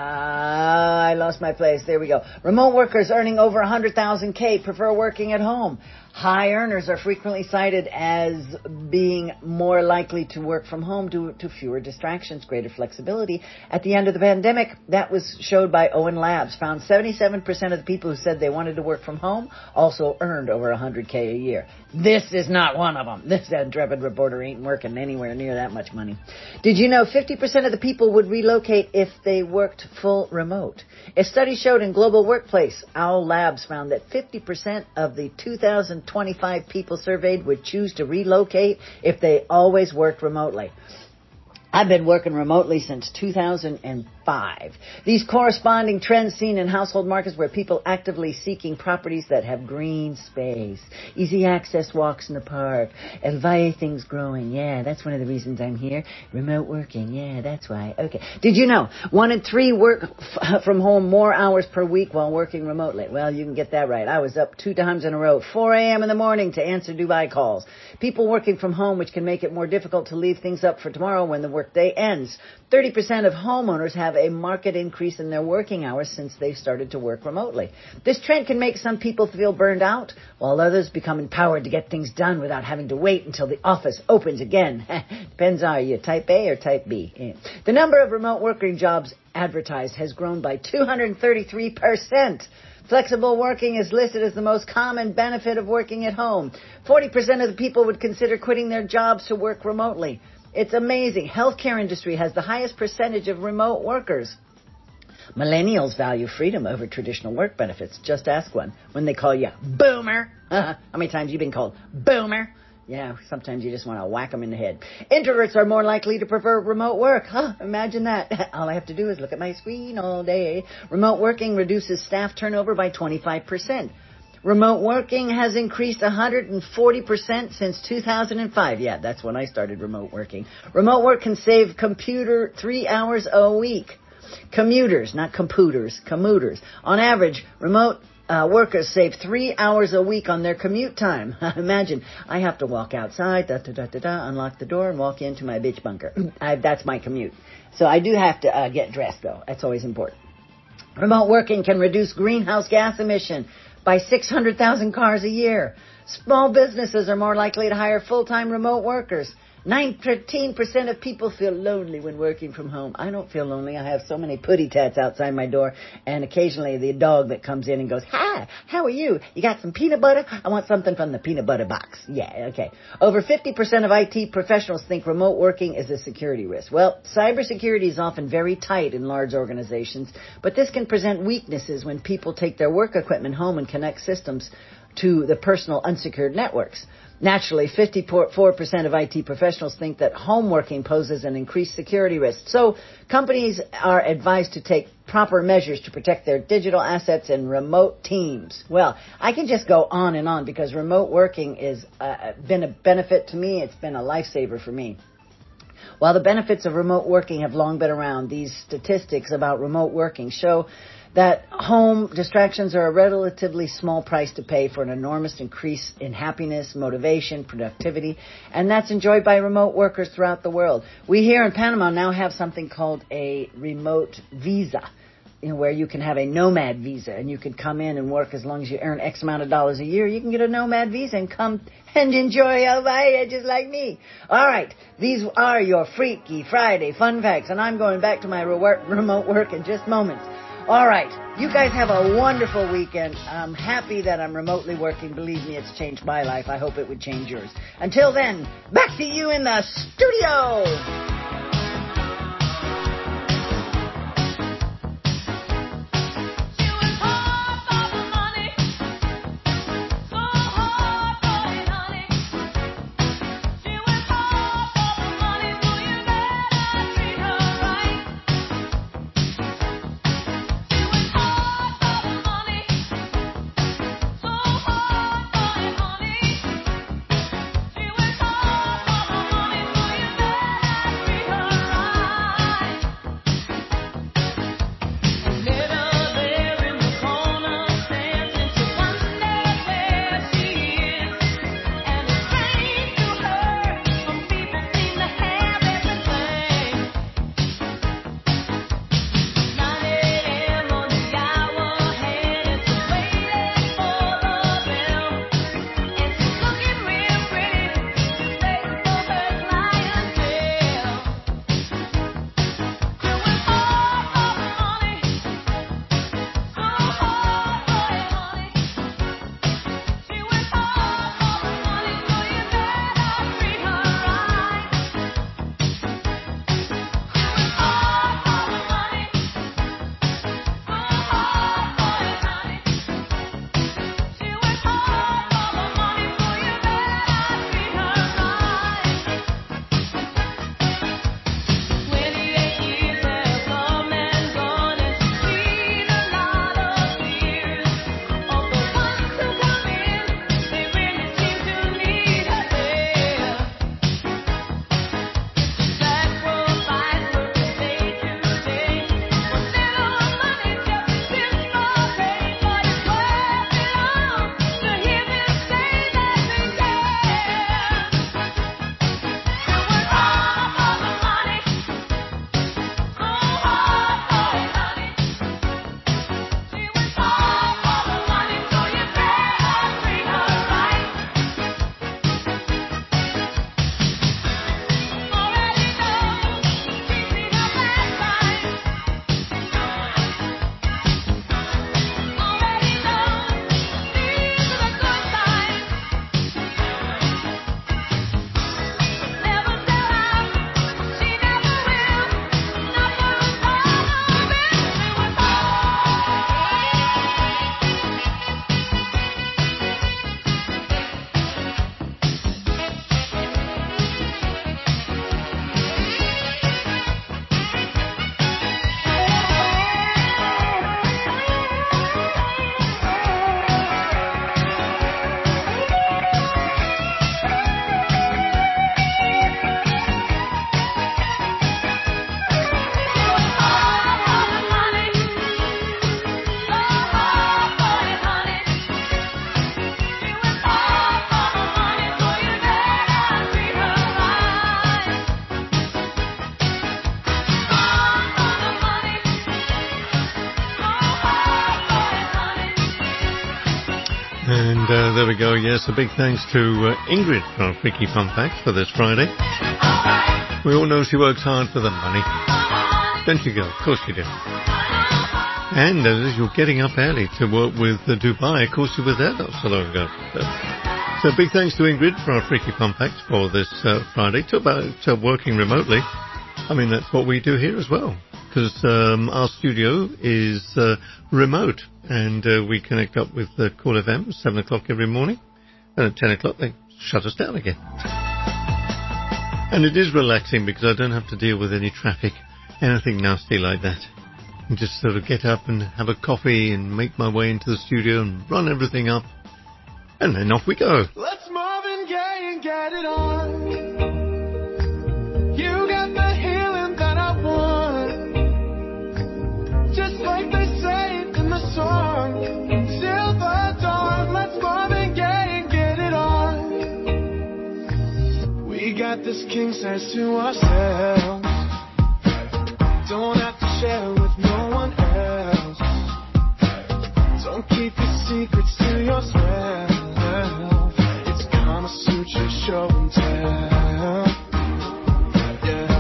I lost my place. There we go. Remote workers earning over one hundred thousand K prefer working at home. High earners are frequently cited as being more likely to work from home due to fewer distractions, greater flexibility. At the end of the pandemic, that was showed by Owen Labs, found seventy-seven percent of the people who said they wanted to work from home also earned over one hundred K a year. This is not one of them. This intrepid reporter ain't working anywhere near that much money. Did you know fifty percent of the people would relocate if they worked full remote? A study showed in Global Workplace, Owl Labs found that fifty percent of the two thousand twenty-five people surveyed would choose to relocate if they always worked remotely. I've been working remotely since two thousand five. These corresponding trends seen in household markets where people actively seeking properties that have green space, easy access walks in the park, and things growing. Yeah, that's one of the reasons I'm here. Remote working. Yeah, that's why. Okay. Did you know one in three work f- from home more hours per week while working remotely? Well, you can get that right. I was up two times in a row, four a.m. in the morning to answer Dubai calls. People working from home, which can make it more difficult to leave things up for tomorrow when the workday ends. thirty percent of homeowners have a market increase in their working hours since they started to work remotely. This trend can make some people feel burned out, while others become empowered to get things done without having to wait until the office opens again. Depends, are you type A or type B? Yeah. The number of remote working jobs advertised has grown by two hundred thirty-three percent. Flexible working is listed as the most common benefit of working at home. forty percent of the people would consider quitting their jobs to work remotely. It's amazing. Healthcare industry has the highest percentage of remote workers. Millennials value freedom over traditional work benefits. Just ask one when they call you boomer. How many times have you been called boomer? Yeah, sometimes you just want to whack them in the head. Introverts are more likely to prefer remote work. Huh, imagine that. All I have to do is look at my screen all day. Remote working reduces staff turnover by twenty-five percent. Remote working has increased one hundred forty percent since two thousand five. Yeah, that's when I started remote working. Remote work can save computer three hours a week. Commuters, not computers, commuters. On average, remote uh, workers save three hours a week on their commute time. Imagine, I have to walk outside, da da da da da, unlock the door, and walk into my bitch bunker. I, that's my commute. So I do have to uh, get dressed, though. That's always important. Remote working can reduce greenhouse gas emission by six hundred thousand cars a year. Small businesses are more likely to hire full-time remote workers. nineteen percent of people feel lonely when working from home. I don't feel lonely. I have so many putty tats outside my door, and occasionally the dog that comes in and goes, "Hi, how are you? You got some peanut butter? I want something from the peanut butter box." Yeah, okay. Over fifty percent of I T professionals think remote working is a security risk. Well, cybersecurity is often very tight in large organizations, but this can present weaknesses when people take their work equipment home and connect systems to the personal unsecured networks. Naturally, fifty-four percent of I T professionals think that home working poses an increased security risk. So companies are advised to take proper measures to protect their digital assets and remote teams. Well, I can just go on and on because remote working has uh, been a benefit to me. It's been a lifesaver for me. While the benefits of remote working have long been around, these statistics about remote working show that home distractions are a relatively small price to pay for an enormous increase in happiness, motivation, productivity, and that's enjoyed by remote workers throughout the world. We here in Panama now have something called a remote visa, you know, where you can have a nomad visa, and you can come in and work as long as you earn X amount of dollars a year. You can get a nomad visa and come and enjoy Hawaii just like me. All right, these are your Freaky Friday fun facts, and I'm going back to my re- remote work in just moments. All right, you guys have a wonderful weekend. I'm happy that I'm remotely working. Believe me, it's changed my life. I hope it would change yours. Until then, back to you in the studio. And uh, there we go. Yes, a big thanks to uh, Ingrid from Freaky Fun Facts for this Friday. We all know she works hard for the money. Don't you, girl? Of course you do. And uh, as you're getting up early to work with uh, Dubai, of course you were there not so long ago. So, so big thanks to Ingrid for our Freaky Fun Facts for this uh, Friday. Talk about uh, working remotely. I mean, that's what we do here as well. Because um, our studio is uh, remote. And uh, we connect up with uh, Cool F M at seven o'clock every morning. And at ten o'clock they shut us down again. And it is relaxing because I don't have to deal with any traffic, anything nasty like that. And just sort of get up and have a coffee and make my way into the studio and run everything up. And then off we go. Let's Marvin Gaye and get it on. You got the healing that I want. Just like they say in the song. Until the dawn, let's Marvin Gaye and get it on. We got this king size to ourselves. Don't have to share with no one else. Don't keep your secrets to yourself. It's Kama Sutra show and tell. Yeah.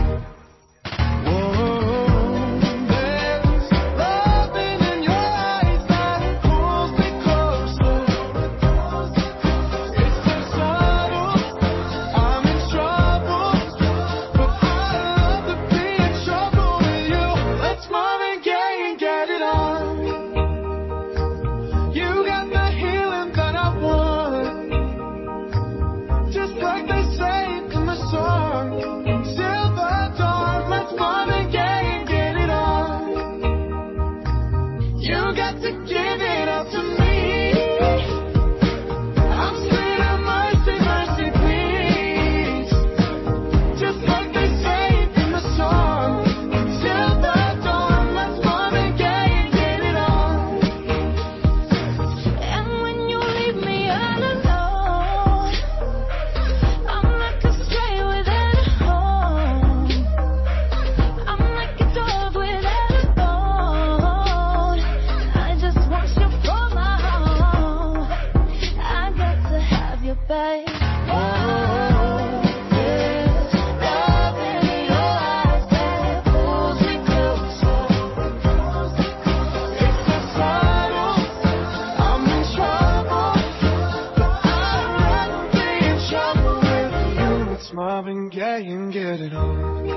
Whoa, there's loving in your eyes that pulls me closer. It's so subtle, I'm in trouble, but I love to be in trouble with you. Let's Marvin Gaye and get it on. You got the healing that I want. Just like they say in the song. Until the dawn, let's Marvin Gaye and get it on. You got to give it up to me. I'm screaming mercy, mercy, please. Just like they say in the song. Until the dawn, let's Marvin Gaye and get it on. And when you leave me all alone, I'm like a stray without a home. I'm like a dove without a bone. I just want you for my home. I got to have you, babe. Oh, there's loving in your eyes that pulls me closer. It's so subtle, I'm in trouble, but I'd rather be in trouble with you. It's Marvin Gaye and get it on.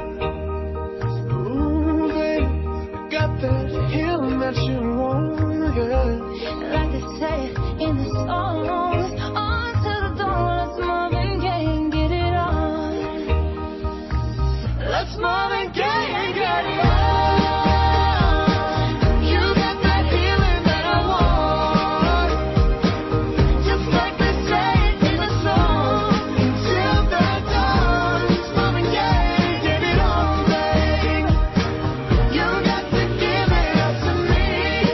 Ooh, babe, I got that healing that you want, yeah. Like they say in the songs, on to the dawn, let's Marvin Gaye and get it on. Let's Marvin Gaye and get it on. You got that healing that I want. Just like they say in the song. Until the dawn, let's Marvin Gaye and get it on, babe. You got to give it up to me.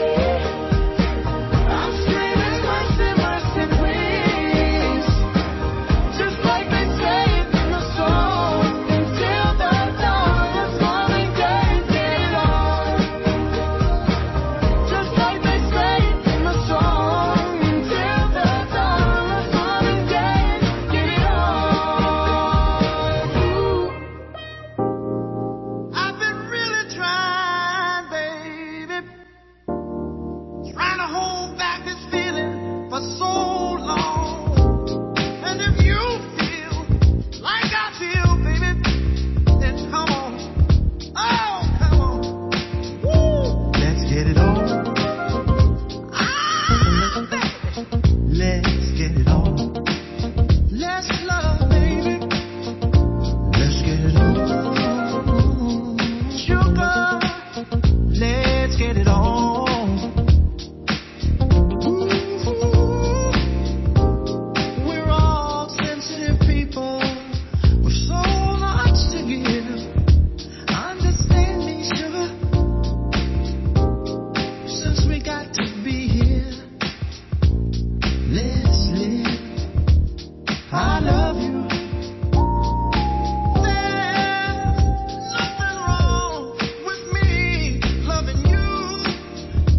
I'm screaming mercy, mercy, please. Just like they say in the song. Until the dawn, let's Marvin Gaye and get it on. Just like they say in the song. Until the dawn, let's Marvin Gaye and get it on. Ooh. I've been really trying, baby, trying to hold back this feeling for so long. And if you feel like I feel, baby, then come on. Oh, come on. Woo. Let's get it on. Ah, baby. Let's get it on. Let's love, baby. Let's get it on. Sugar, let's get it on. Ooh, we're all sensitive people with so much to give. Understand me, sugar. Since we got to be here, let's live. I love you. There's nothing wrong with me loving you.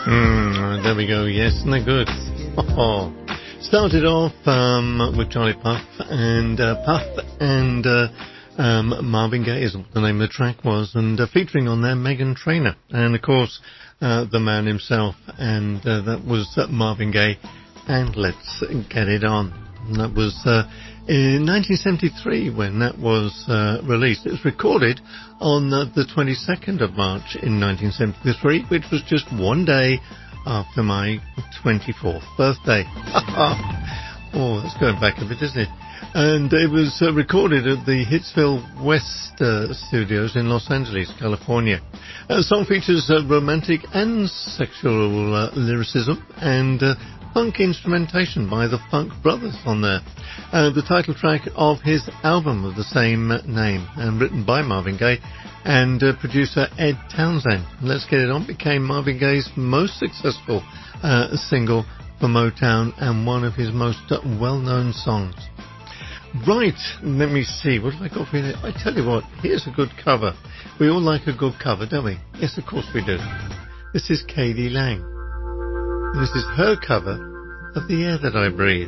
Mm, there we go. Yes, and they're good. Oh. Started off um, with Charlie Puth and uh, Puth and uh, um, Marvin Gaye is what the name of the track was, and uh, featuring on there Meghan Trainor, and of course uh, the man himself, and uh, that was uh, Marvin Gaye, and Let's Get It On. And that was uh, in nineteen seventy-three when that was uh, released. It was recorded on uh, the twenty-second of March in nineteen seventy-three, which was just one day after my twenty-fourth birthday. Oh, that's going back a bit, isn't it? And it was uh, recorded at the Hitsville West uh, Studios in Los Angeles, California. Uh, the song features uh, romantic and sexual uh, lyricism and uh, funk instrumentation by the Funk Brothers on there. Uh, the title track of his album of the same name, and written by Marvin Gaye and uh, producer Ed Townsend. Let's Get It On became Marvin Gaye's most successful uh, single for Motown and one of his most uh, well-known songs. Right, let me see, what have I got for you? I tell you what, here's a good cover. We all like a good cover, don't we? Yes, of course we do. This is K D Lang. This is her cover of The Air That I Breathe.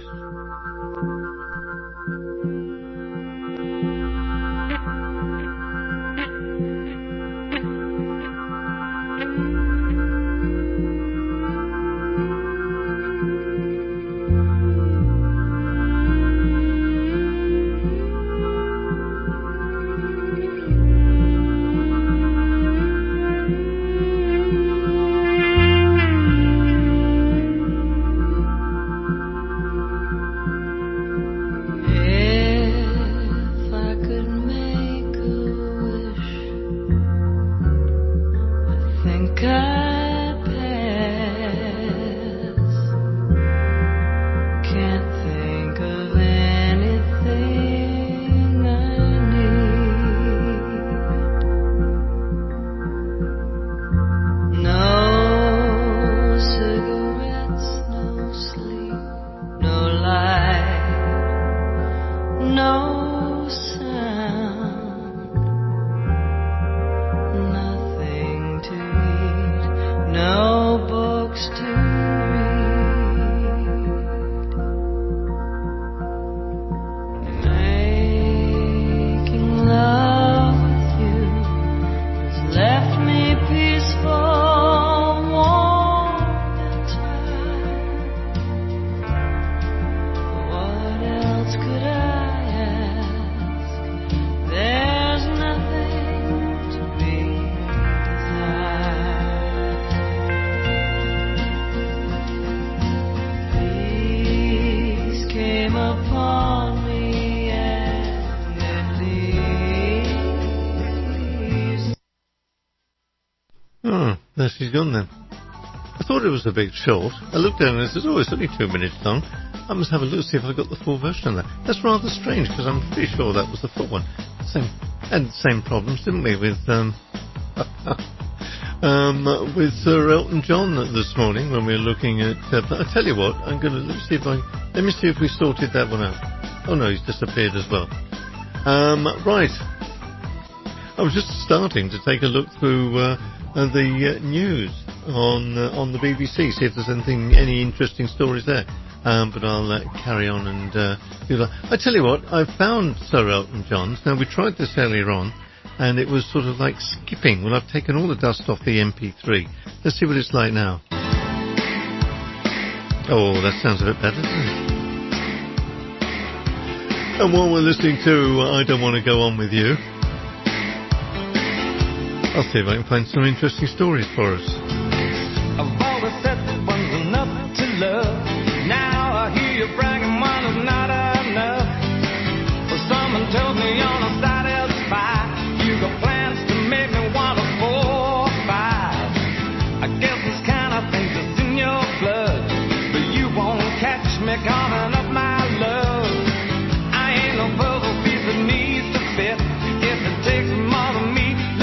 She's gone then. I thought it was a bit short. I looked down and I said, oh, it's only two minutes long. I must have a look, see if I got the full version of that. That's rather strange, because I'm pretty sure that was the full one. Same, had the same problems, didn't we, with um, um, with Sir Elton John this morning when we were looking at... Uh, but I tell you what, I'm going to let me see if I... Let me see if we sorted that one out. Oh no, he's disappeared as well. Um, right. I was just starting to take a look through... Uh, Uh, the uh, news on uh, on the B B C, see if there's anything, any interesting stories there. Um, but I'll uh, carry on and uh, do that. I tell you what, I found Sir Elton John's. Now, we tried this earlier on, and it was sort of like skipping. Well, I've taken all the dust off the M P three. Let's see what it's like now. Oh, that sounds a bit better, doesn't it? And while we're listening to I Don't Want to Go On With You, I'll see if I can find some interesting stories for us. I've always said that one's enough to love. Now I hear you bragging one is not enough. Well, someone told me on a side of the spy, you got plans to make me want a four or five. I guess this kind of thing's just in your blood, but you won't catch me coming up my love. I ain't no puzzle piece that needs to fit. If it takes more than me,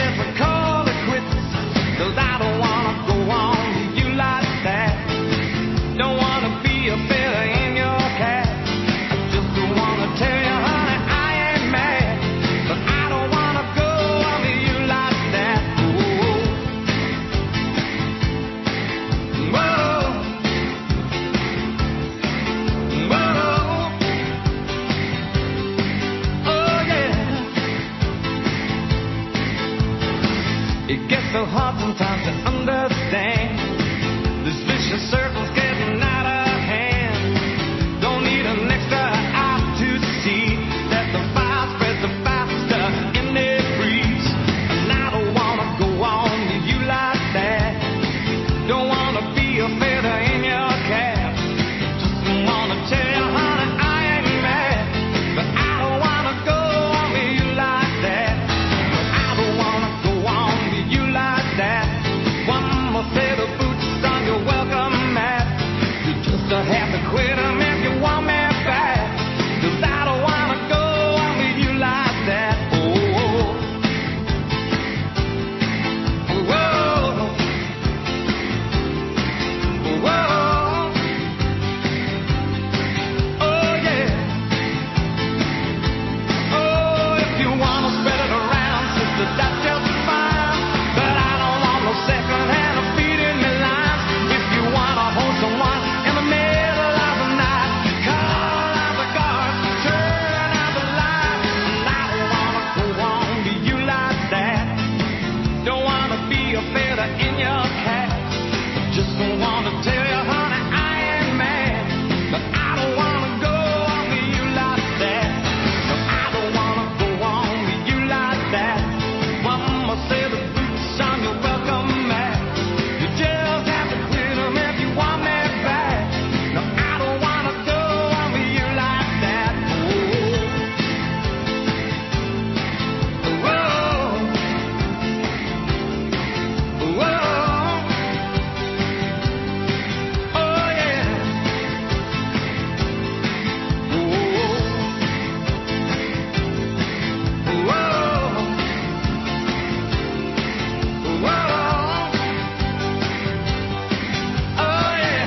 cause I don't wanna go on with you like that. Don't wanna be a feather in your cap. sometimes to understand. This vicious circle's getting out of hand. Don't need an extra eye to see that the fire spreads the faster in their breeze. And I don't wanna go on with you like that. Don't wanna be a feather in your cap. Just wanna tell you, honey, I ain't mad, but I don't wanna go on with you like that. I don't wanna go on with you like that. One more set of boots on your welcome mat. You just have to quit 'em if you want me back. 'Cause I don't wanna go on with you like that. Oh, oh, oh, oh, oh, yeah. Oh, if you wanna spread it around, sister, that's just fine. But I don't want no second hand of feeding me lines. If you wanna hold someone in the middle of the night, call out the guards, turn out the lights. And I don't wanna go on to you like that. Don't wanna be a feather in your cap. Just wanna tell you, honey, I ain't mad, but I don't wanna go on to you like that. No, I don't wanna go on to you like that. One more set of boots on your welcome mat. You just have to quit 'em if you want me back. No, I don't wanna go on to you like that. Oh, oh, oh, oh, yeah. Oh, oh, oh, oh, yeah.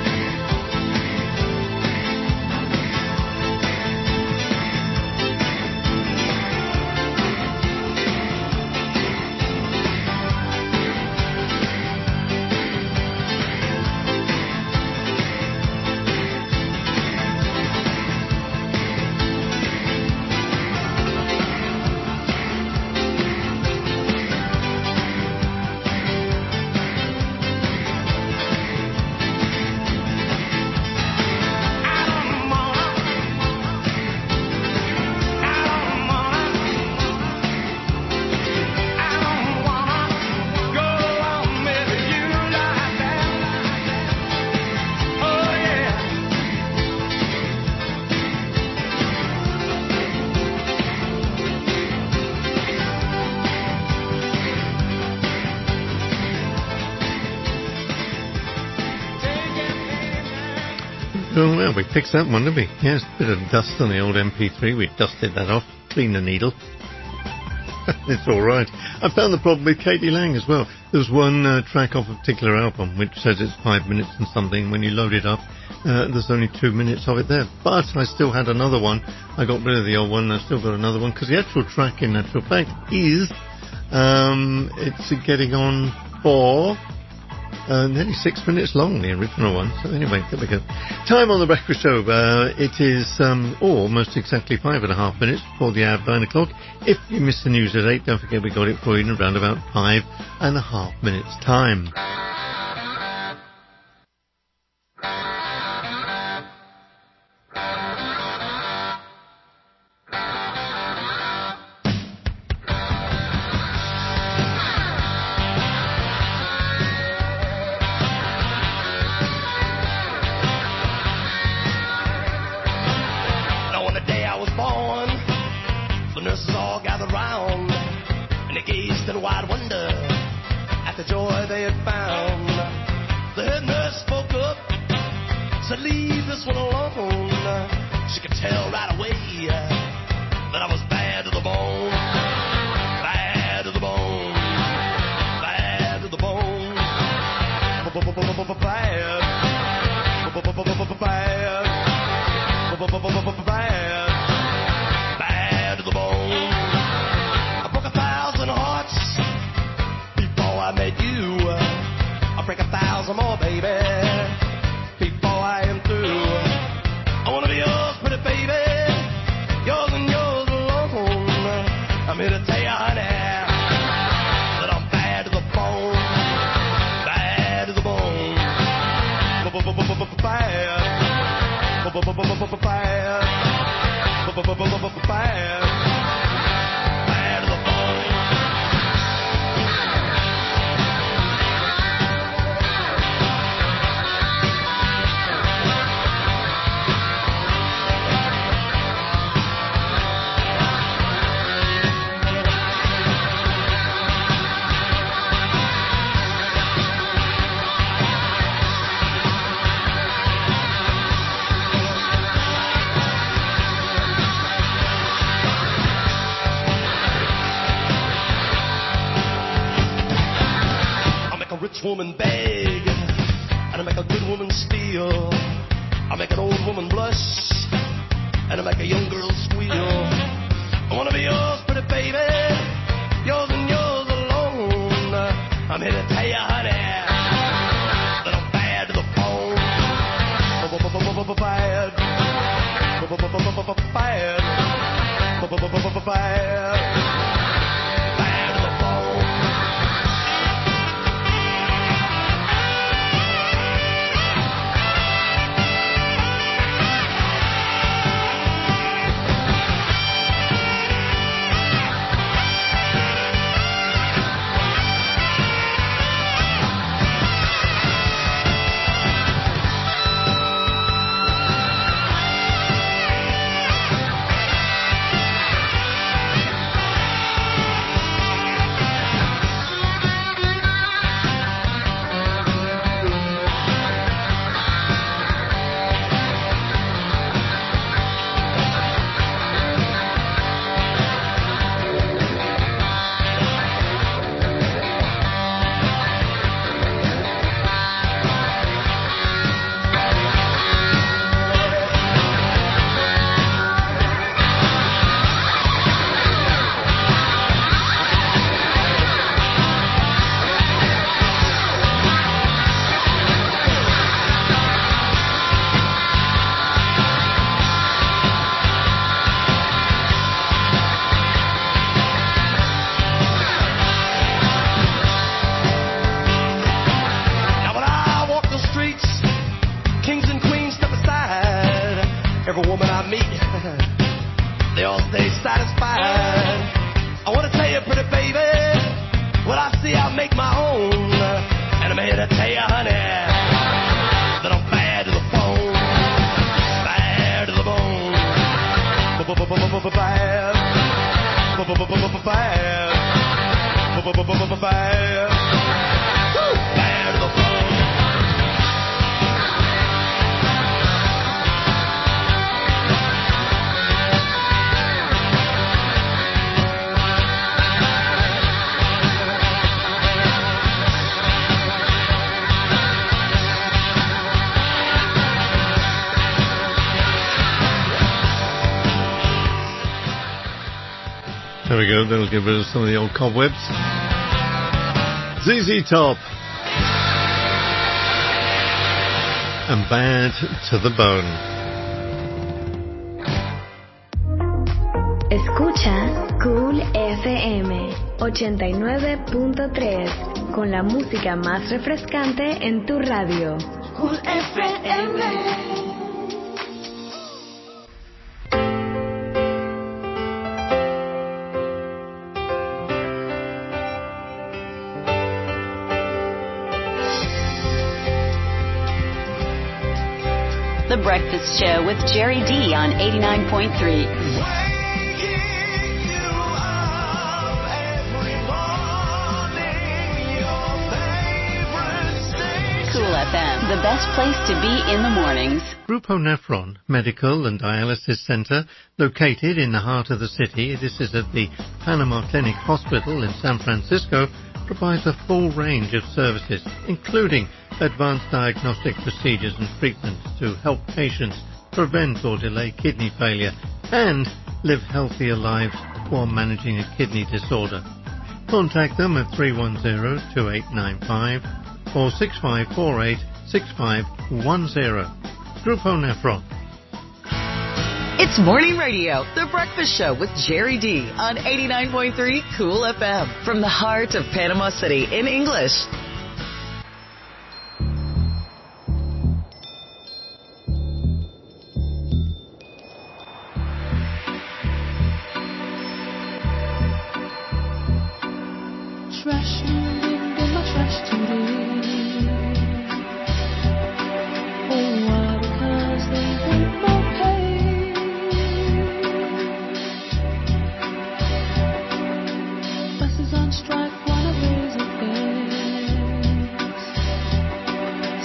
Oh, well, we fixed that one, didn't we? Yes, a bit of dust on the old M P three. We dusted that off, cleaned the needle. It's all right. I found the problem with Katie Lang as well. There was one uh, track off a particular album which says it's five minutes and something. When you load it up, uh, there's only two minutes of it there. But I still had another one. I got rid of the old one. I still got another one because the actual track, in actual fact, is um, it's getting on for Uh, nearly six minutes long, the original one. So anyway, there we go. Time on the Breakfast Show. Uh, it is um, almost exactly five and a half minutes before the hour of nine o'clock. If you missed the news at eight, don't forget we got it for you in around about five and a half minutes time. Now on the day I was born, the nurses all gathered round, and they gazed in wide wonder at the joy they had found. The head nurse spoke up, said, "Leave this one alone." She could tell right away that I was bad to the bone, bad to the bone, bad to the bone, bad, bad, bad, bad to the bone. I broke a thousand hearts before I met you. I'll break a thousand more, baby, before I am through. I wanna be yours, pretty baby, yours and yours alone. I'm here to tell you, honey, that I'm bad to the bone. Woman beg, and I make a good woman steal. I make an old woman blush, and I make a young girl squeal. I wanna be yours, pretty baby, yours and yours alone. I'm here to tell you, honey, that I'm bad to the bone. Bad, bad, bad. Every woman I meet, they all stay satisfied. I want to tell you, pretty baby, what I see I make my own. And I'm here to tell you, honey, that I'm bad to the bone, bad to the bone, bad, bad, bad, bad, bad to the bone. There we go, that'll get rid of some of the old cobwebs. Z Z Top. And Bad to the Bone. Escucha Cool F M ochenta y nueve punto tres con la música más refrescante en tu radio. Cool F M. The Breakfast Show with Jerry D on eighty-nine point three. Cool F M, the best place to be in the mornings. Grupo Nephron Medical and Dialysis Center, located in the heart of the city, this is at the Panama Clinic Hospital in San Francisco, provides a full range of services, including advanced diagnostic procedures and treatments to help patients prevent or delay kidney failure and live healthier lives while managing a kidney disorder. Contact them at three one zero, two eight nine five or six five four eight, six five one zero. Grupo Nephron. It's Morning Radio, The Breakfast Show with Jerry D on eighty-nine point three Cool F M from the heart of Panama City in English.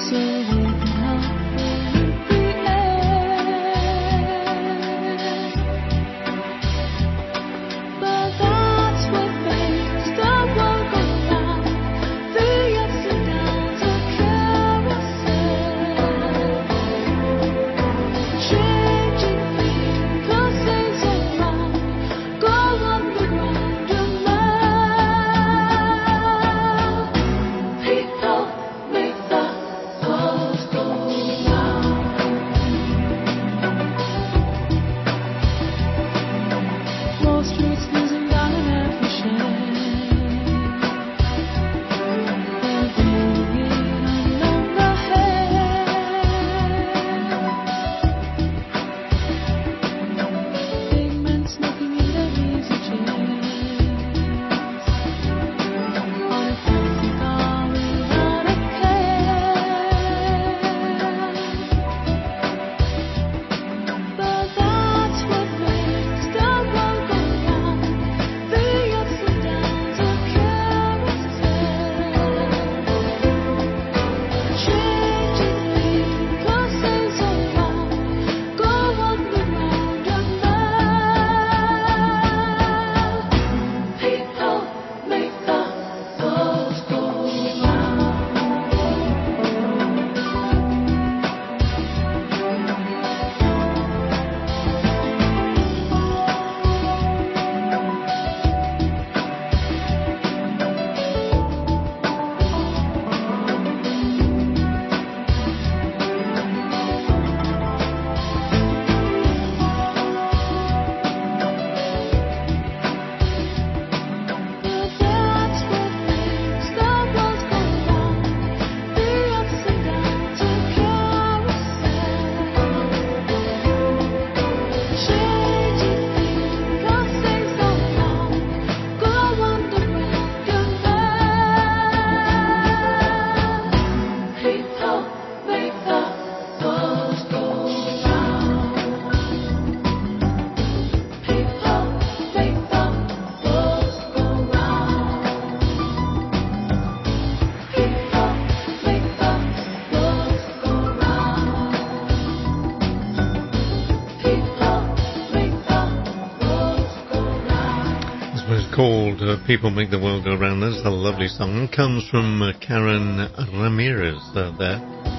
Called uh, People Make the World Go Round. That's a lovely song. It comes from uh, Karen Ramirez uh, there.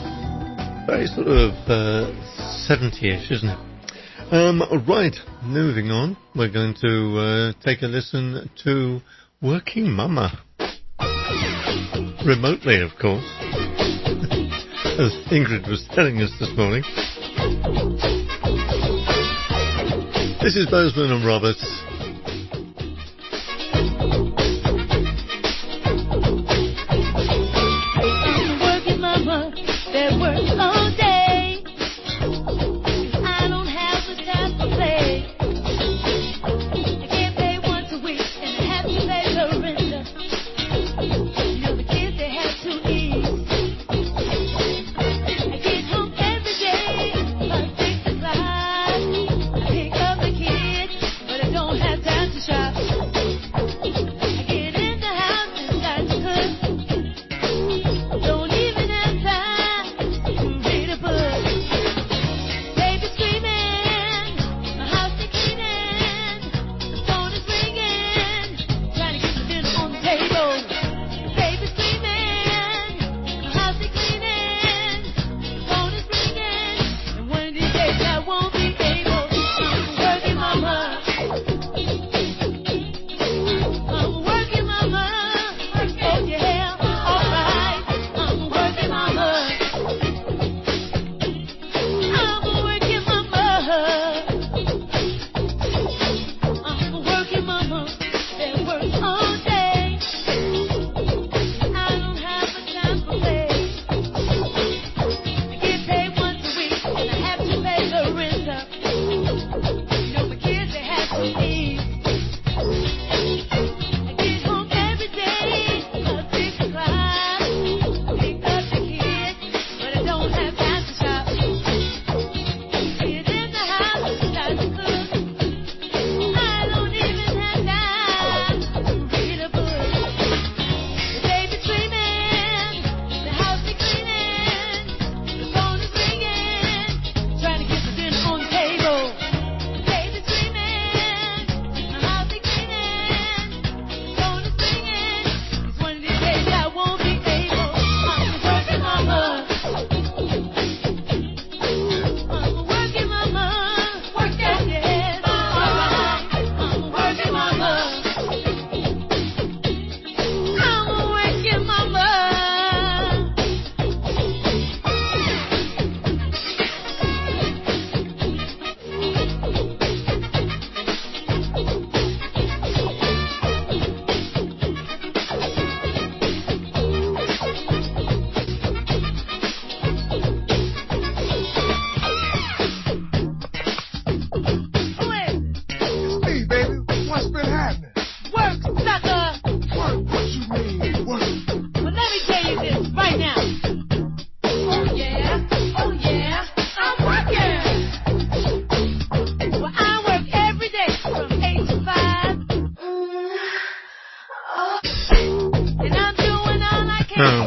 Very sort of uh, seventy-ish, isn't it? Um, right, moving on. We're going to uh, take a listen to Working Mama. Remotely, of course. As Ingrid was telling us this morning. This is Bozeman and Roberts. Don't have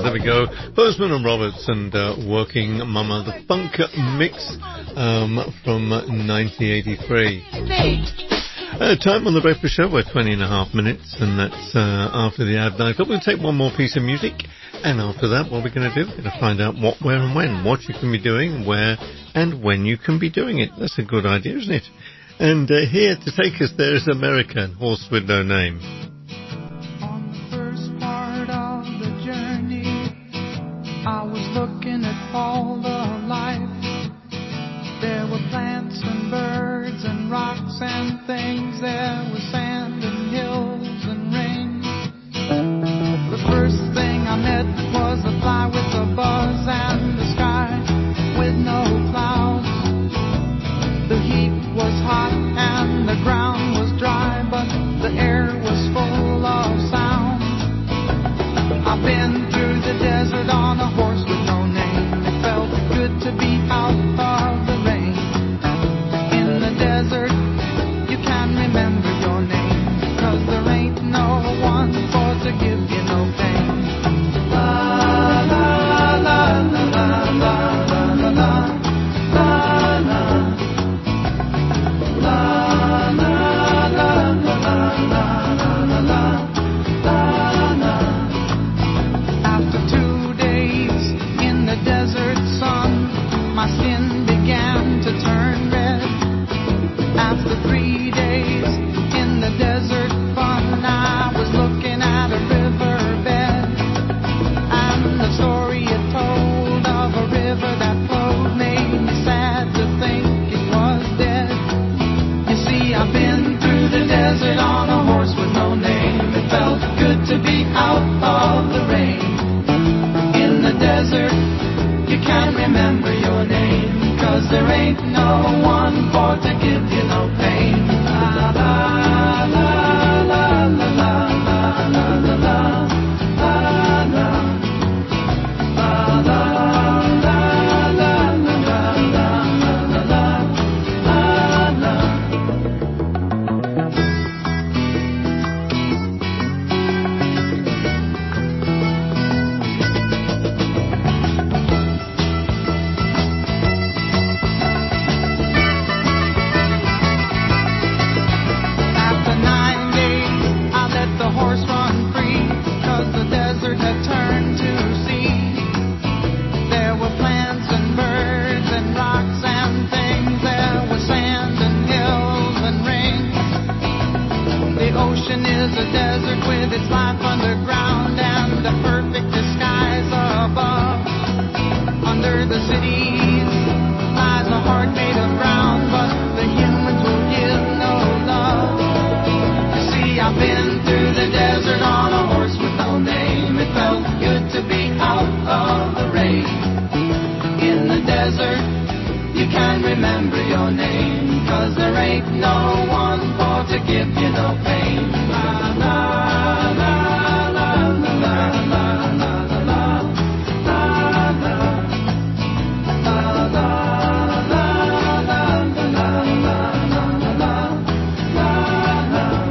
there we go. Postman and Roberts and uh, Working Mama, the funk mix um, from nineteen eighty-three. Uh, time on the Breakfast Show, we're twenty and a half minutes, and that's uh, after the ad. I thought we'd take one more piece of music, and after that, what we're going to do, we're going to find out what, where and when, what you can be doing, where and when you can be doing it. That's a good idea, isn't it? And uh, here to take us there is America, Horse with No Name. On the first part of the journey, I was looking at all the life. There were plants and birds and rocks and things. There was sand and hills and rain. The first thing I met was a fly with a buzz and the sky with no clouds. The heat was hot and the ground was dry, but the air was full of sound. I've been through the desert on a horse with no name. It felt good to be out of the rain. In the desert, you can remember your name, 'cause there ain't no one for to give you no pain. La la la la la la la la la la. After two days in the desert sun, my skin began to turn red. After three days in the desert fun, I was looking at a riverbed, and the story it told of a river that flowed made me sad to think it was dead. You see, I've been through the desert on a horse with no name. It felt good to be out of the rain. In the desert, you can't remember your name, 'cause there ain't no one for to give you no pain. La la la la la la la la la la la la. La la la la la la la la la la. After nine days, I let the horse run free, 'cause the desert had turned to sea. There were plants and birds and rocks and things. There was sand and hills and rain. The ocean is a desert with its life underground and a perfect disguise above. Under the cities lies a heart made of brown, but the humans will give no love. You see, I've been through the desert on a horse with no name. It felt good to be out of the rain. In the desert, you can remember your name, 'cause there ain't no one for to give you no pain. La la la la la la la la la la la la. La la la la la la la la la la.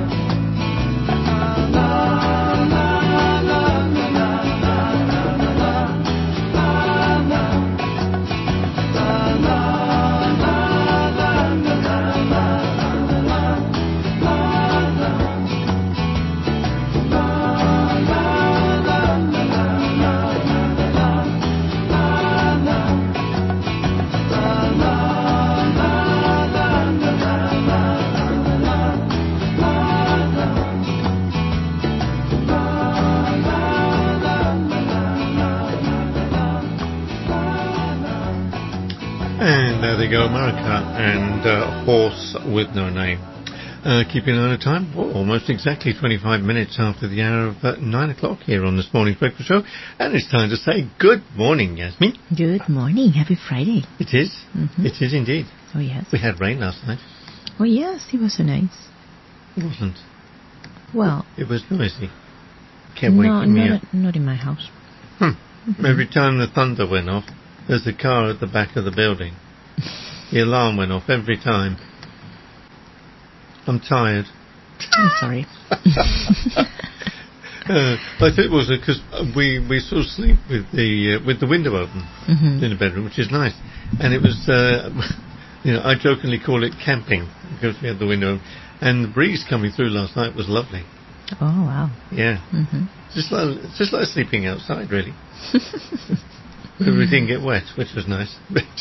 And there they go, America and uh, Horse with No Name. Uh, keeping an eye on the time, well, almost exactly twenty-five minutes after the hour of uh, nine o'clock here on this morning's breakfast show. And it's time to say good morning, Yasmin. Good morning. Happy Friday. It is. Mm-hmm. It is indeed. Oh, yes. We had rain last night. Oh, yes. It was so nice. It wasn't. Well. It was noisy. Kept no, waking me not, up. not in my house. Hmm. Mm-hmm. Every time the thunder went off, there's a car at the back of the building. The alarm went off every time. I'm tired. I'm sorry. uh, I think it was because we we sort of sleep with the uh, with the window open Mhm. in the bedroom, which is nice. And it was, uh, you know, I jokingly call it camping because we had the window open. And the breeze coming through last night was lovely. Oh, wow. Yeah. Mhm. Just like it's just like sleeping outside, really. We didn't get wet, which was nice.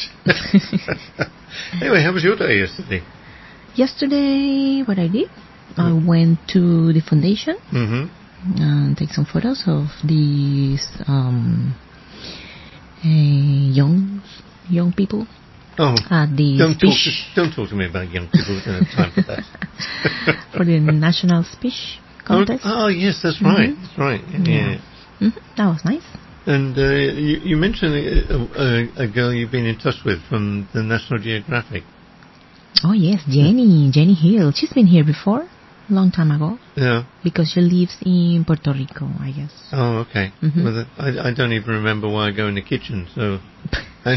Anyway, how was your day yesterday? Yesterday, what I did, I went to the foundation Mm-hmm. and take some photos of these um, uh, young young people Oh, at the don't talk, speech to, don't talk to me about young people. We don't have time for that. for the national speech contest. Oh, oh yes, that's right. Mhm. That's right. Yeah. Yeah. Mhm. That was nice. And uh, you, you mentioned a, a, a girl you've been in touch with from the National Geographic. Oh yes, Jenny, Jenny Hill. She's been here before, long time ago, Yeah. because she lives in Puerto Rico, I guess. Oh, okay. Mhm. Well, that, I, I don't even remember why I go in the kitchen. So, and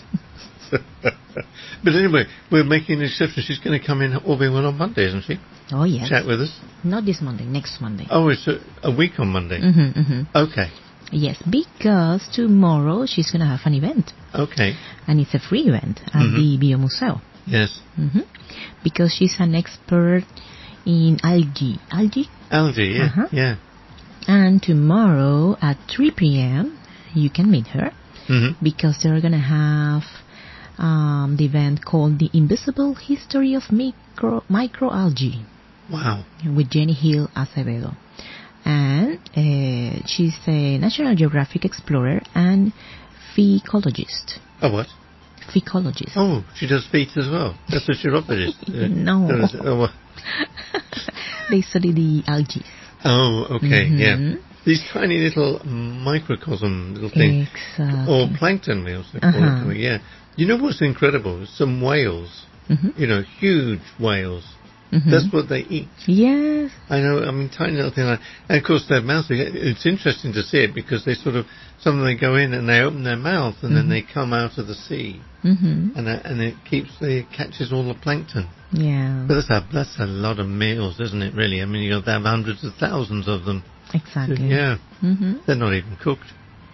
but anyway, we're making an exception. She's going to come in all being well on Monday, isn't she? Oh yes. Chat with us. Not this Monday, next Monday. Oh, it's a, a week on Monday. Mhm, mhm. Okay. Yes, because tomorrow she's going to have an event. Okay. And it's a free event at Mhm. the Biomuseo. Yes. hmm Because she's an expert in algae. Algae? Algae. Yeah. Uh-huh. Yeah. And tomorrow at three p.m. you can meet her Mm-hmm. because they're going to have um, the event called The Invisible History of Micro Microalgae Wow. with Jenny Hill Acevedo. And uh, she's a National Geographic explorer and phycologist. Oh, what? Phycologist. Oh, she does feet as well. That's what your opera is. Uh, No. there is- oh, what? They study the algae. Oh, okay. Mhm. Yeah. These tiny little microcosm little things. Exactly. Or plankton, we also call Uh-huh. it. Yeah. You know what's incredible? Some whales. Mhm. You know, huge whales. Mhm. That's what they eat. Yes. I know, I mean, tiny little thing like, and of course their mouth, it's interesting to see it because they sort of, some of them go in and they open their mouth and then Mhm. they come out of the sea. Mhm. And that, and it keeps, it catches all the plankton. Yeah. But that's a, that's a lot of meals, isn't it, really? I mean, you have to have hundreds of thousands of them. Exactly. Yeah. Mhm. They're not even cooked.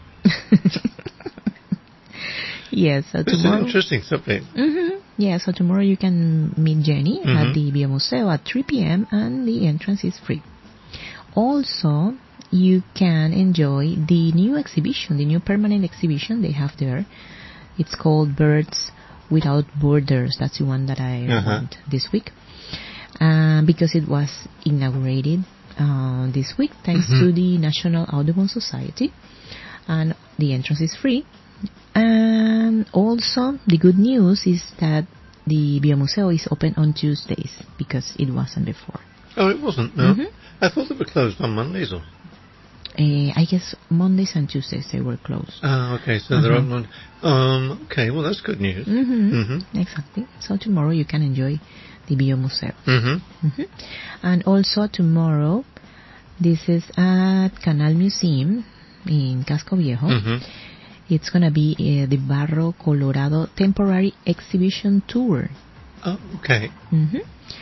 Yes. So It's an tomorrow. interesting subject. Mhm. Yeah. So tomorrow you can meet Jenny Mhm. at the Biomuseo at three p.m. and the entrance is free. Also, you can enjoy the new exhibition, the new permanent exhibition they have there. It's called Birds Without Borders. That's the one that I Uh-huh. went this week. Uh, because it was inaugurated uh, this week thanks Mhm. to the National Audubon Society. And the entrance is free. And also, the good news is that the Biomuseo is open on Tuesdays because it wasn't before. Oh, it wasn't, no? Mhm. I thought they were closed on Mondays or... Uh, I guess Mondays and Tuesdays they were closed. Ah, okay, so they're Uh-huh. open on... Um, okay, well, that's good news. Mm-hmm. Mm-hmm. Exactly. So tomorrow you can enjoy the Biomuseo. Mm-hmm. Mm-hmm. And also tomorrow, this is at Canal Museum in Casco Viejo. Mm-hmm. It's going to be uh, the Barro Colorado Temporary Exhibition Tour. Oh, okay. Mm-hmm.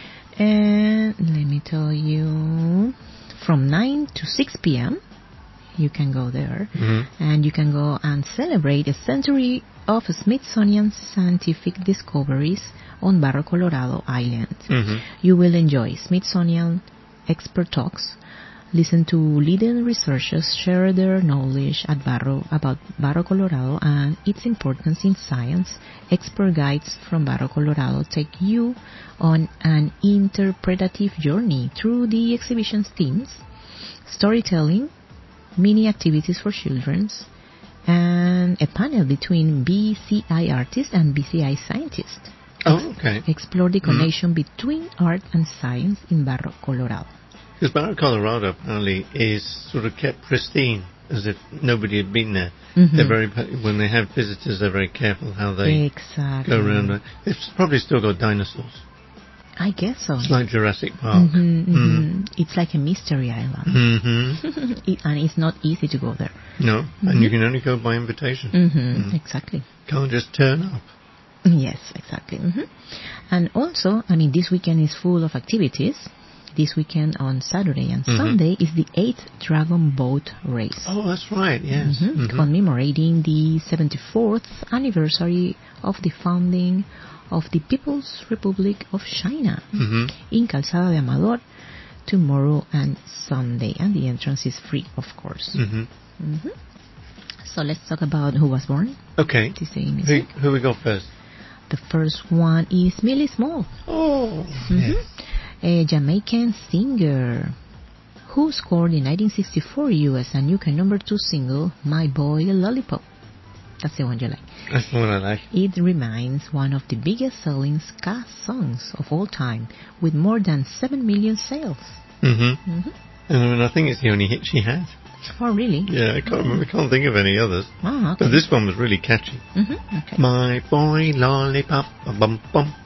And let me tell you, from nine to six p.m. you can go there. Mm-hmm. And you can go and celebrate a century of Smithsonian scientific discoveries on Barro Colorado Island. Mm-hmm. You will enjoy Smithsonian expert talks, listen to leading researchers share their knowledge at Barro about Barro Colorado and its importance in science. Expert guides from Barro Colorado take you on an interpretative journey through the exhibition's themes, storytelling, mini activities for children, and a panel between B C I artists and B C I scientists. Oh, okay. Explore the Mhm. connection between art and science in Barro Colorado. Because Barro Colorado apparently is sort of kept pristine, as if nobody had been there. Mhm. They're very, when they have visitors, they're very careful how they Exactly. go around. They've probably still got dinosaurs. I guess so. It's like Jurassic Park. Mhm, Mm. mhm. It's like a mystery island. Mm-hmm. It- and it's not easy to go there. No, Mhm. and you can only go by invitation. Mhm, Mm. Exactly. Can't just turn up. Yes, exactly. Mhm. And also, I mean, this weekend is full of activities. this weekend on Saturday and Mhm. Sunday is the eighth Dragon Boat Race. Oh, that's right, yes. Mhm. Mhm. Commemorating the seventy-fourth anniversary of the founding of the People's Republic of China Mhm. in Calzada de Amador tomorrow and Sunday. And the entrance is free, of course. Mhm. Mhm. So let's talk about who was born. Okay. This day in Who, music. who we got first? The first one is Millie Small. Oh, Mhm. A Jamaican singer who scored in nineteen sixty-four U S and U K number two single, My Boy Lollipop. That's the one you like. That's the one I like. It remains one of the biggest selling ska songs of all time, with more than seven million sales. Mm-hmm. Mhm. And I, mean, I think it's the only hit she had. Oh, really? Yeah, I can't remember. I can't think of any others. Oh, okay. But this one was really catchy. Mhm, okay. My boy lollipop, bum bum bum.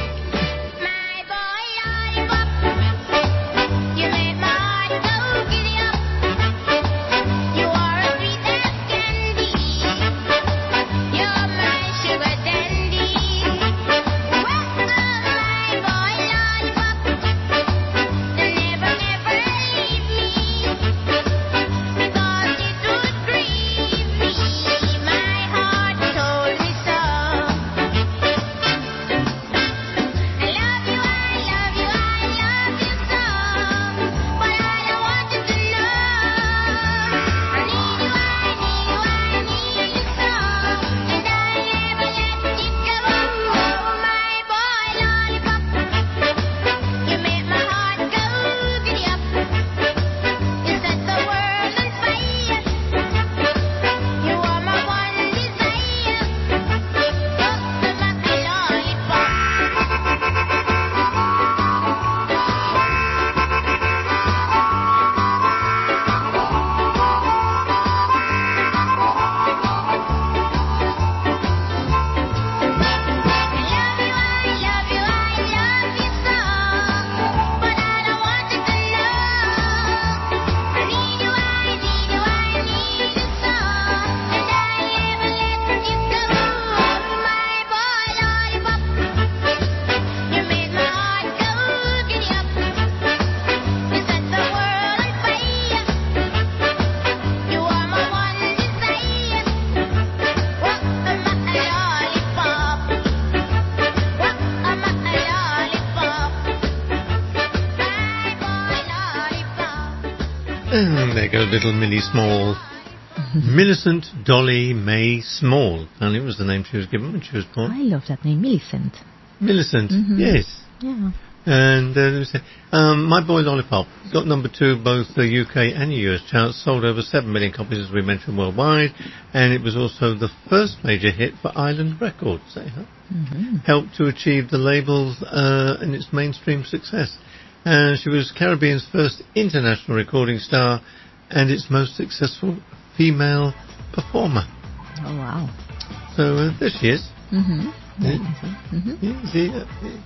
And there goes little Millie Small. Millicent Dolly May Small. And it was the name she was given when she was born. I love that name, Millicent. Millicent, Mhm. yes. Yeah. And uh, let me say, um, My Boy Lollipop got number two both the U K and U S charts, sold over seven million copies, as we mentioned, worldwide, and it was also the first major hit for Island Records. They Mm-hmm. helped to achieve the label's uh, and its mainstream success. And she was Caribbean's first international recording star and its most successful female performer. Oh, wow. So uh, there she is. Mm-hmm. Yeah. Mm-hmm. Yeah, see, uh, yeah.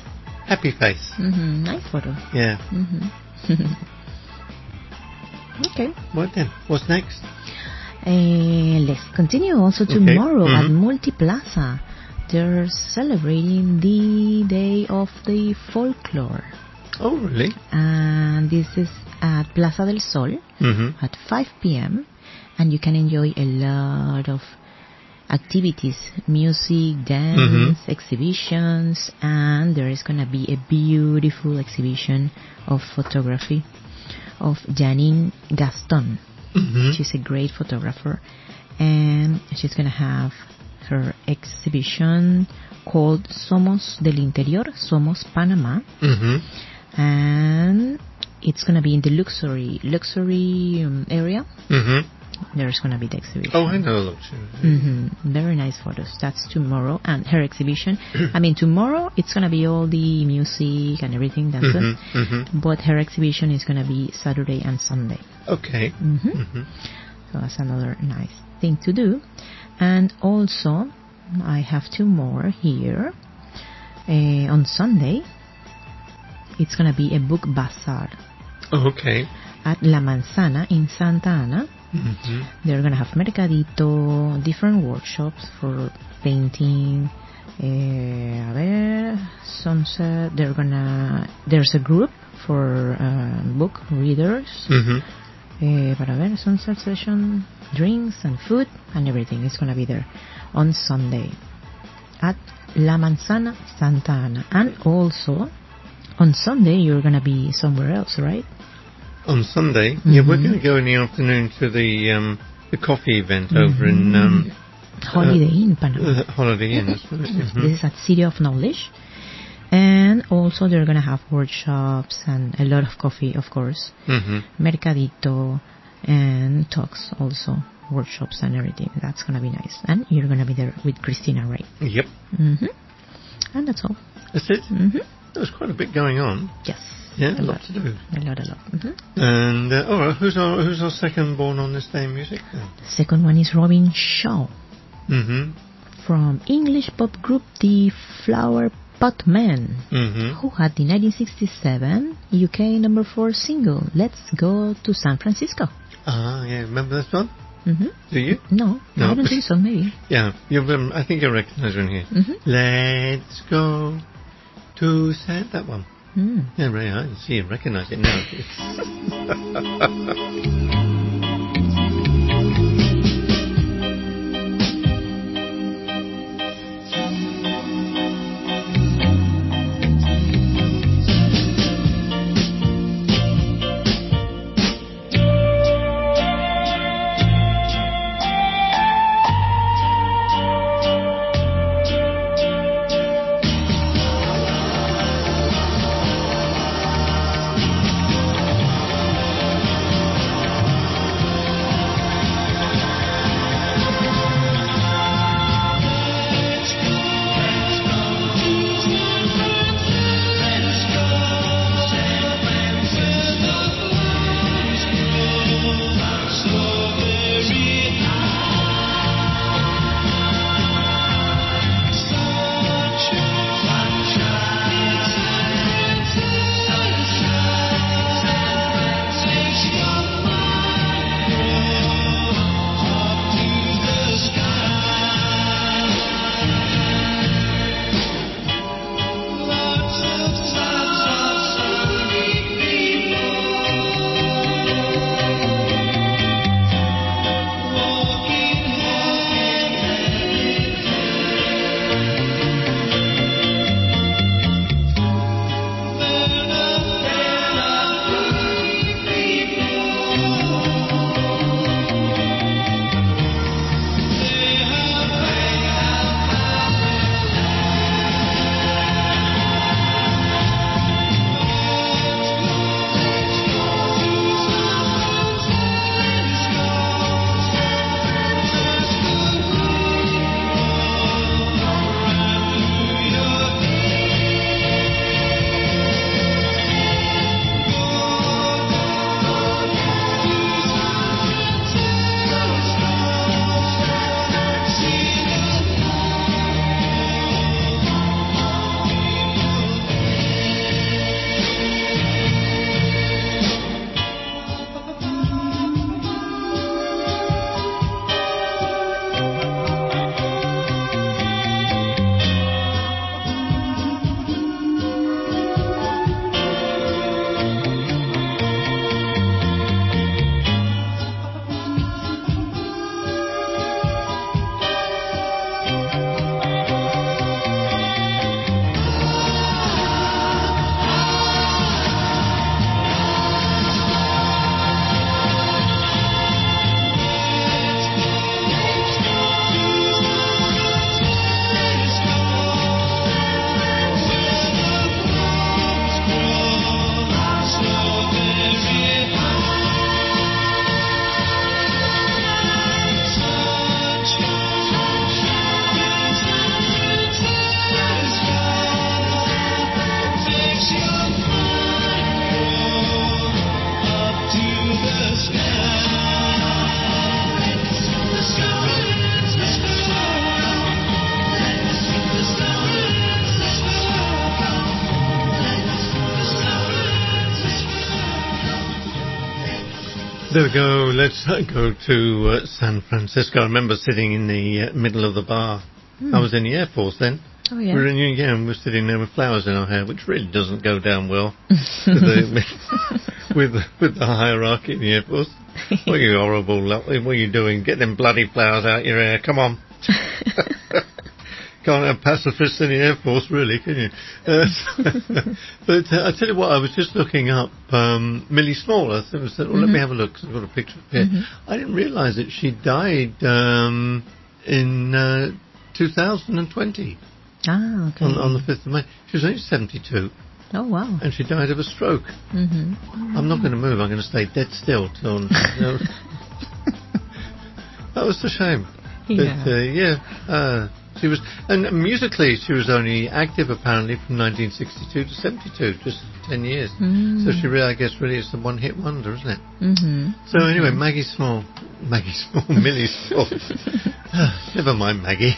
Happy face. Mm-hmm. Nice photo. Yeah. Mm-hmm. Okay. What then? What's next? Uh, let's continue also Okay. tomorrow at Mhm. Multiplaza. They're celebrating the Day of the Folklore. Oh, really? And this is at Plaza del Sol Mm-hmm. at five p.m. And you can enjoy a lot of activities, music, dance, Mhm. exhibitions, and there is going to be a beautiful exhibition of photography of Janine Gaston. Mhm. She's a great photographer, and she's going to have her exhibition called Somos del Interior, Somos Panama, Mm-hmm. and it's going to be in the luxury luxury um, area. Mm-hmm. There's going to be the exhibition. Oh, I know. Look. Mm-hmm. Very nice photos. That's tomorrow, and her exhibition. I mean, tomorrow it's going to be all the music and everything. That's Mhm, it. mhm. But her exhibition is going to be Saturday and Sunday. Okay. Mm-hmm. Mhm. So that's another nice thing to do. And also, I have two more here. Uh, on Sunday, it's going to be a book bazaar Oh, okay. at La Manzana in Santa Ana. Mm-hmm. They're going to have mercadito, different workshops for painting. Uh, a ver, sunset. They're gonna. There's a group for uh, book readers. Mm-hmm. Uh, para ver, sunset session, drinks and food and everything is gonna be there on Sunday at La Manzana Santa Ana. And also on Sunday you're gonna be somewhere else, right? On Sunday, Mm-hmm. yeah, we're going to go in the afternoon to the um, the coffee event Mm-hmm. over in um, Holiday uh, Inn, Panama. uh, Holiday Inn. That's right. Mm-hmm. This is at City of Knowledge. And also they're going to have workshops and a lot of coffee, of course. Mm-hmm. Mercadito and talks also. Workshops and everything. That's going to be nice. And you're going to be there with Christina, right? Yep. Mm-hmm. And that's all. That's it. Mm-hmm. There's quite a bit going on. Yes. Yeah, a a lot lot to do. A lot, a lot. Mm-hmm. And uh, all right, who's our who's our second born on this day in music? Then? The second one is Robin Shaw Mm-hmm. from English pop group The Flower Pot Men, Mm-hmm. who had the nineteen sixty-seven U K number four single, Let's Go to San Francisco. Ah, yeah. Remember this one? Mm-hmm. Do you? No, No. I don't think so, maybe. Yeah. You, um, I think you recognise one here. Mm-hmm. Let's go to San. That one. Mm. Yeah, right. I see you recognise it now. There we go. Let's uh, go to uh, San Francisco. I remember sitting in the uh, middle of the bar. Hmm. I was in the Air Force then. Oh, yeah. We're in New Year and we're sitting there with flowers in our hair, which really doesn't go down well with, the, with, with the hierarchy in the Air Force. What are you horrible lot? What are you doing? Get them bloody flowers out your hair. Come on. Can't have pacifists in the Air Force, really, can you? Uh, but uh, I tell you what, I was just looking up um, Millie Small. I said, well, mm-hmm. let me have a look, 'cause I've got a picture of her. Mm-hmm. I didn't realise that she died um, in uh, two thousand twenty. Ah, okay. On, on the fifth of May. She was only seventy-two. Oh, wow. And she died of a stroke. Mm-hmm. I'm not going to move. I'm going to stay dead still till... You know. That was a shame. Yeah. But, uh, yeah... Uh, She was, and musically, she was only active apparently from nineteen sixty-two to seventy-two, just ten years. Mm. So she really, I guess, really is a one-hit wonder, isn't it? Mm-hmm. So mm-hmm. anyway, Maggie Small, Maggie Small, Millie Small. Never mind, Maggie.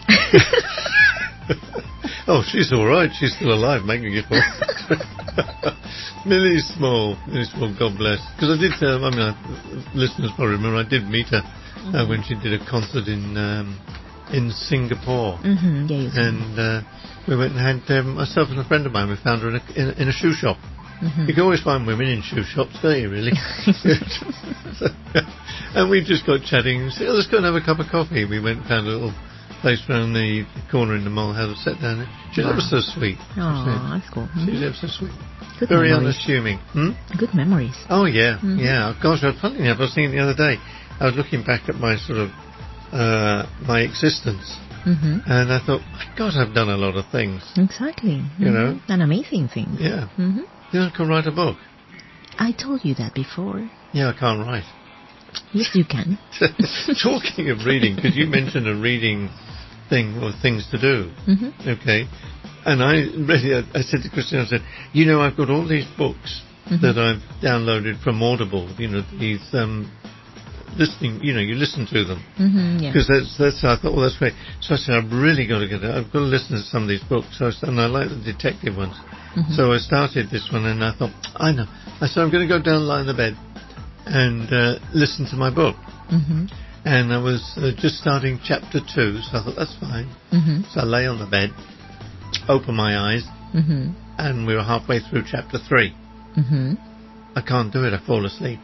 Oh, she's all right. She's still alive, Maggie Small. Millie Small, Millie Small. God bless. Because I did, uh, I mean, I, listeners probably remember, I did meet her uh, mm-hmm. when she did a concert in. Um, in Singapore. Mm-hmm, yeah, and uh, we went and had, um, myself and a friend of mine, we found her in a, in a, in a shoe shop. Mm-hmm. You can always find women in shoe shops, don't you, really? so, and we just got chatting and said, oh, let's go and have a cup of coffee. We went and found a little place around the corner in the mall, had a sit down there. She's wow. ever so sweet. Oh, that's cool. Mm-hmm. She's ever so sweet. Good Very memories. unassuming. Hmm? Good memories. Oh, yeah, mm-hmm. yeah. Gosh, funny enough, I was thinking the other day, I was looking back at my sort of Uh, my existence, mm-hmm. and I thought, my God, I've done a lot of things. Exactly. Mm-hmm. You know, an amazing thing. Yeah. Mm-hmm. You know, I can write a book. I told you that before. Yeah, I can't write. Yes, you can. Talking of reading, because you mentioned a reading thing or things to do. Mm-hmm. Okay, and I really, I, I said to Christine, I said, you know, I've got all these books mm-hmm. that I've downloaded from Audible. You know, these. Um, listening, you know, you listen to them. Mm-hmm, yeah. Because that's, that's, I thought, well, that's great. So I said, I've really got to get it. I've got to listen to some of these books. So I said, and I like the detective ones. Mm-hmm. So I started this one and I thought, I know. I said, I'm going to go down and lie in the bed and uh, listen to my book. Mm-hmm. And I was uh, just starting chapter two, so I thought, that's fine. Mm-hmm. So I lay on the bed, open my eyes, mm-hmm. and we were halfway through chapter three. Mm-hmm. I can't do it. I fall asleep.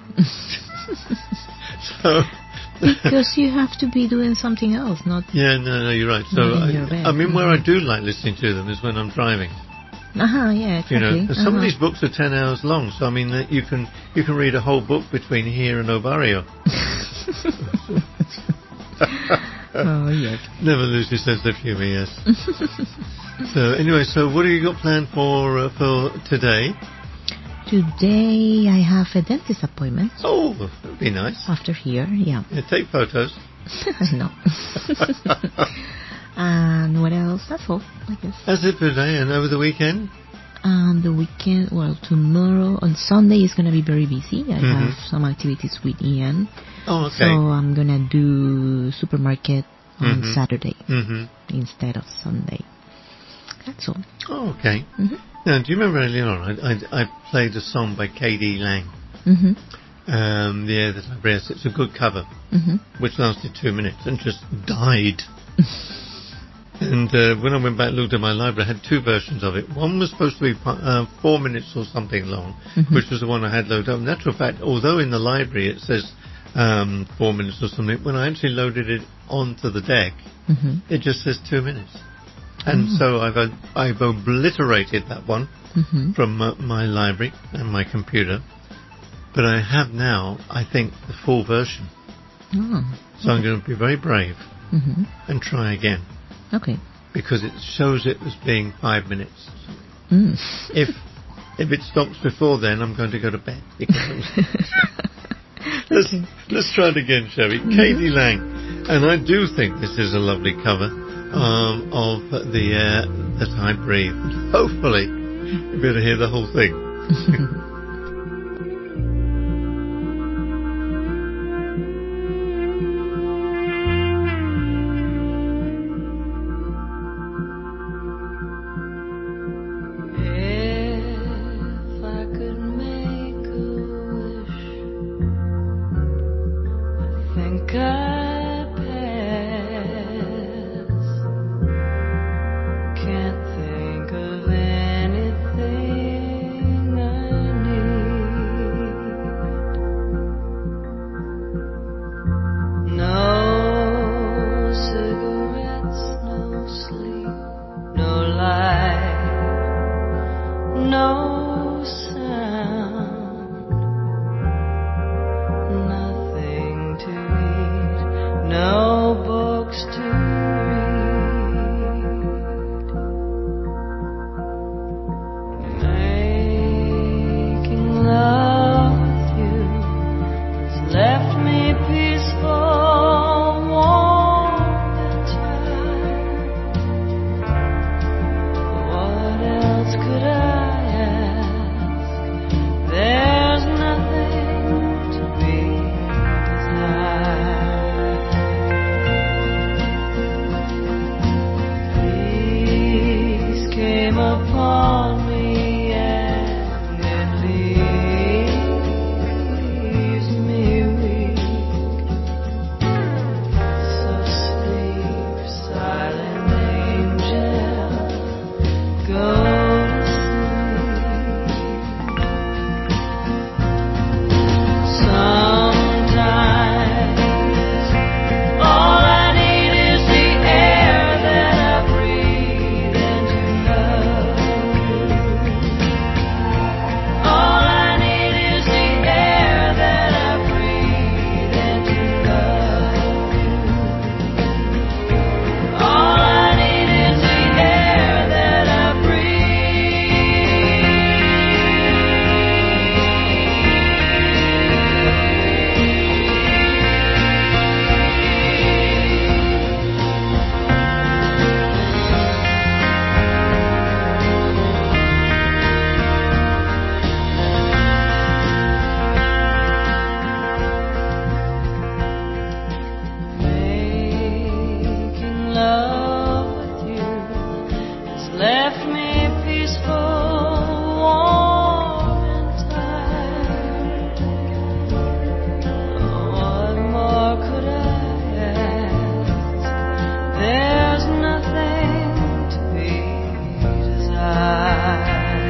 So, because you have to be doing something else, not. Yeah, no, no, you're right. So, I, I mean, where I do like listening to them is when I'm driving. Uh huh. Yeah, exactly. You know, uh-huh. some of these books are ten hours long, so I mean, uh, you can you can read a whole book between here and Ovario. Oh yes. Never lose your sense of humour, yes. So anyway, so what have you got planned for uh, for today? Today I have a dentist appointment. Oh, that would be nice. After here, yeah. Yeah, take photos. No. And what else? That's all, I guess. That's it for today. And over the weekend? Um, the weekend, well, tomorrow, on Sunday is going to be very busy. I mm-hmm. have some activities with Ian. Oh, okay. So I'm going to do supermarket on mm-hmm. Saturday mm-hmm. instead of Sunday. That's all. Oh, okay. Mm-hmm. Now, do you remember earlier on, I, I, I played a song by K D Lang. Mm-hmm. Um, the Air That I Breathe. It's a good cover, mm-hmm. which lasted two minutes and just died. And uh, when I went back and looked at my library, I had two versions of it. One was supposed to be uh, four minutes or something long, mm-hmm. which was the one I had loaded up. In actual fact, although in the library it says um, four minutes or something, when I actually loaded it onto the deck, mm-hmm. it just says two minutes. And oh. so I've, uh, I've obliterated that one mm-hmm. from uh, my library and my computer. But I have now, I think, the full version. Oh. So I'm going to be very brave mm-hmm. and try again. Okay. Because it shows it as being five minutes. Mm. If if it stops before then, I'm going to go to bed. let's, okay. let's try it again, shall we? Mm-hmm. K D Lang. And I do think this is a lovely cover um, of The Air That I Breathe. Hopefully, you'll be able to hear the whole thing. Can love with you has left me peaceful, warm and tired. What more could I ask? There's nothing to be desired.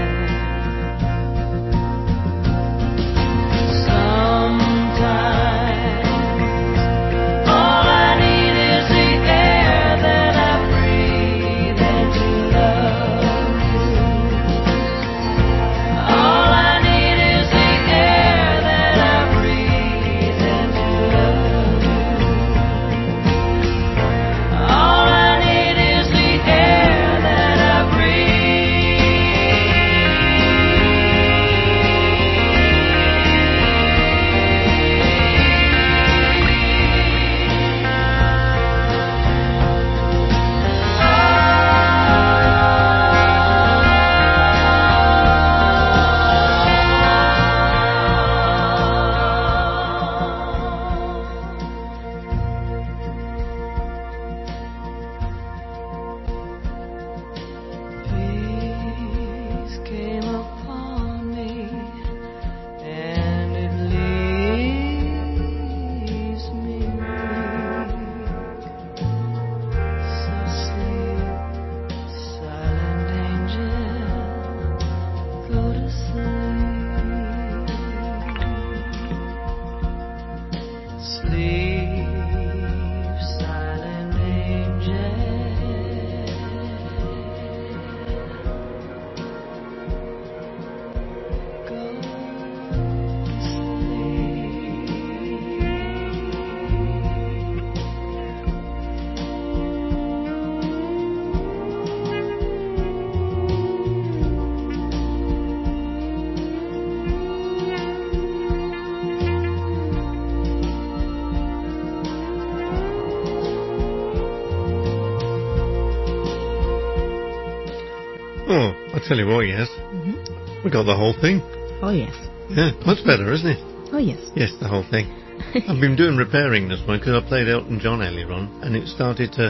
Oh, I'll tell you what, yes. Mm-hmm. We got the whole thing. Oh, yes. Yeah, much better, isn't it? Oh, yes. Yes, the whole thing. I've been doing repairing this one because I played Elton John earlier on, and it started to...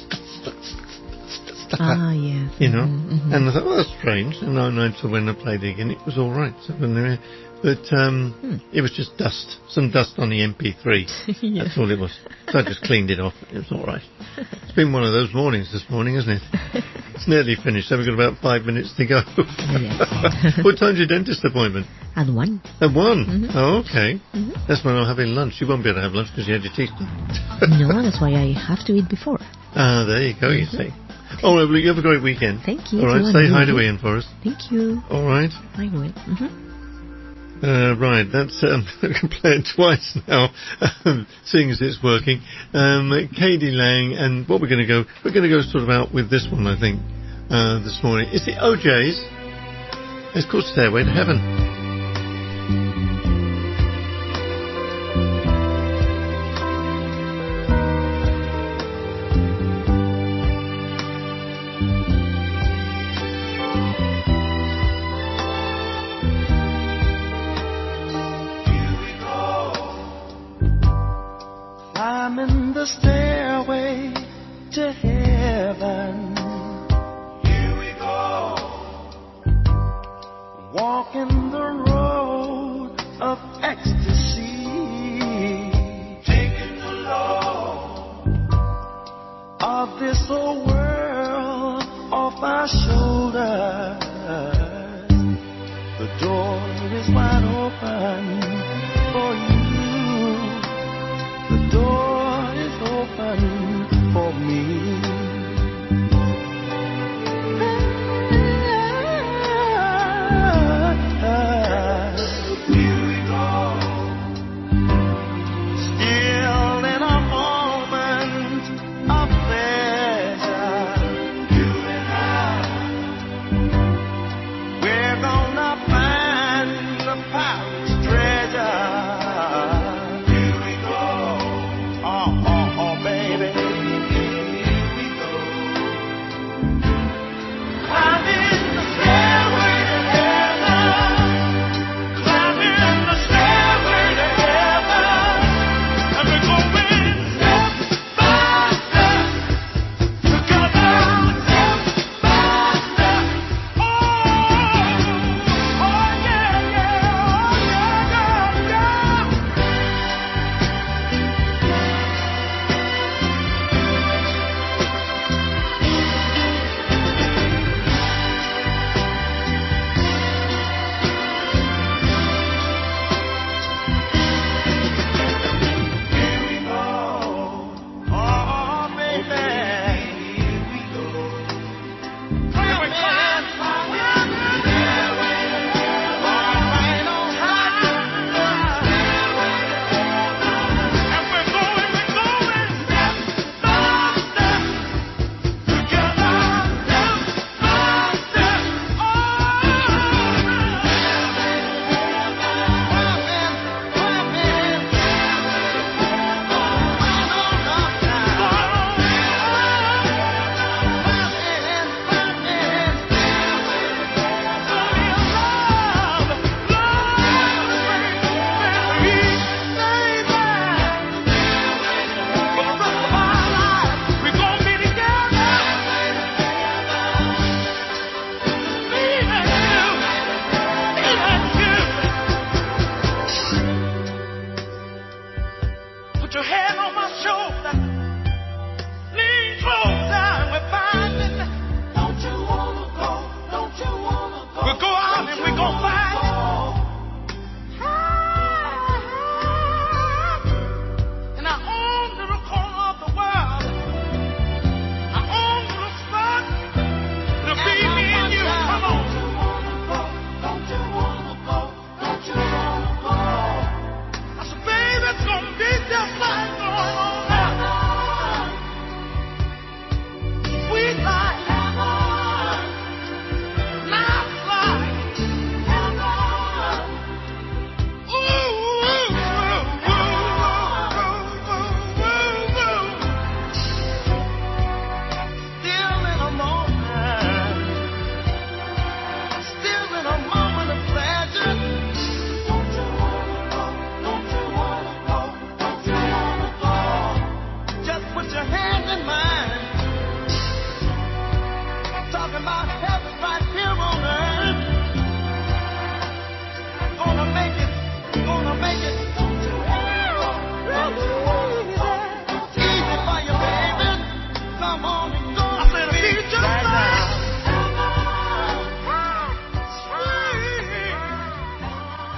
Ah, yes. You know? Mm-hmm. And I thought, well, that's strange. And I know, so when I played it again, it was all right. So when they, but um, hmm. it was just dust. Some dust on the M P three. Yeah. That's all it was. So I just cleaned it off. It was all right. It's been one of those mornings this morning, isn't it? It's nearly finished, so we've got about five minutes to go. Yes. What time's your dentist appointment? At one. At one? Mm-hmm. Oh, okay. Mm-hmm. That's when I'm having lunch. You won't be able to have lunch because you had your teeth done. No, that's why I have to eat before. Ah, there you go, you see. All right, well, you have a great weekend. Thank you. All right, say hi to Ian for us. Thank you. All right. I will. Mm-hmm. Uh, right, that's um, I can play it twice now, seeing as it's working. Um, Katie Lang, and what we're going to go, we're going to go sort of out with this one, I think, uh, this morning. It's the O Js. It's called Stairway to Heaven. Climbing the stairway to heaven. Here we go. Walking the road of ecstasy. Taking the load of this old world off our shoulders. The door is wide open for you. The door is open for me. Here we go. Still in a moment of pleasure. You and I, we're gonna find the palace treasure.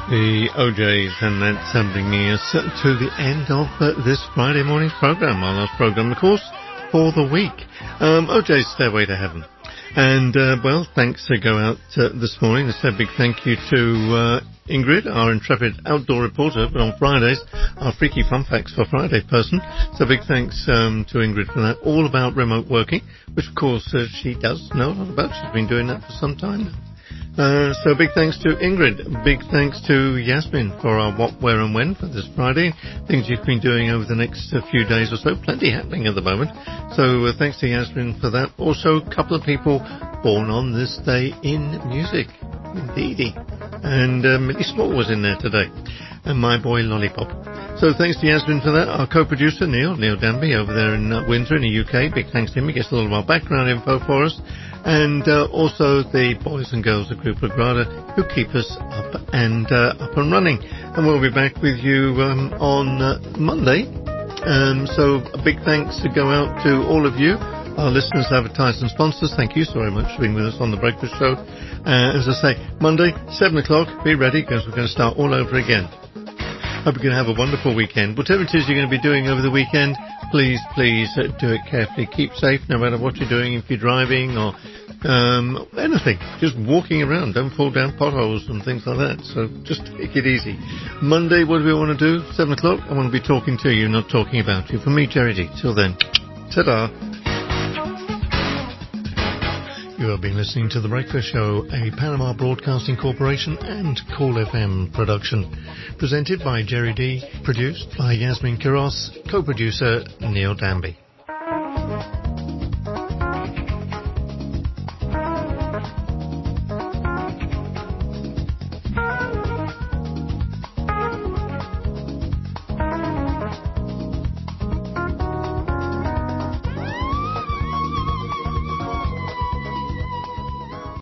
The O Js, and that's uh, bringing us to the end of uh, this Friday morning's program, our last program, of course, for the week. Um, O J's Stairway to Heaven. And, uh, well, thanks to go out uh, this morning. Let's say a big thank you to uh, Ingrid, our intrepid outdoor reporter, but on Fridays, our freaky fun facts for Friday person. So big thanks um, to Ingrid for that. All about remote working, which, of course, uh, she does know a lot about. She's been doing that for some time now. Uh, so big thanks to Ingrid. Big thanks to Yasmin for our what, where and when for this Friday. Things you've been doing over the next uh, few days or so. Plenty happening at the moment. So uh, thanks to Yasmin for that. Also, a couple of people born on this day in music. Indeedy. And uh, Millie Small was in there today. And my boy Lollipop. So thanks to Yasmin for that. Our co-producer Neil, Neil Danby over there in uh, Windsor in the U K. Big thanks to him. He gets a little of our background info for us. And uh, also the boys and girls of Group Agrada who keep us up and uh, up and running. And we'll be back with you um, on uh, Monday. Um, so a big thanks to go out to all of you, our listeners, advertisers and sponsors. Thank you so very much for being with us on The Breakfast Show. Uh, as I say, Monday, seven o'clock, be ready because we're going to start all over again. Hope you're going to have a wonderful weekend. Whatever it is you're going to be doing over the weekend, please, please uh, do it carefully. Keep safe no matter what you're doing, if you're driving or um, anything. Just walking around. Don't fall down potholes and things like that. So just take it easy. Monday, what do we want to do? seven o'clock, I want to be talking to you, not talking about you. From me, Jerry D. Till then, ta-da. You have been listening to The Breakfast Show, a Panama Broadcasting Corporation and Cool F M production. Presented by Jerry D, produced by Yasmin Quiros, co-producer Neil Danby.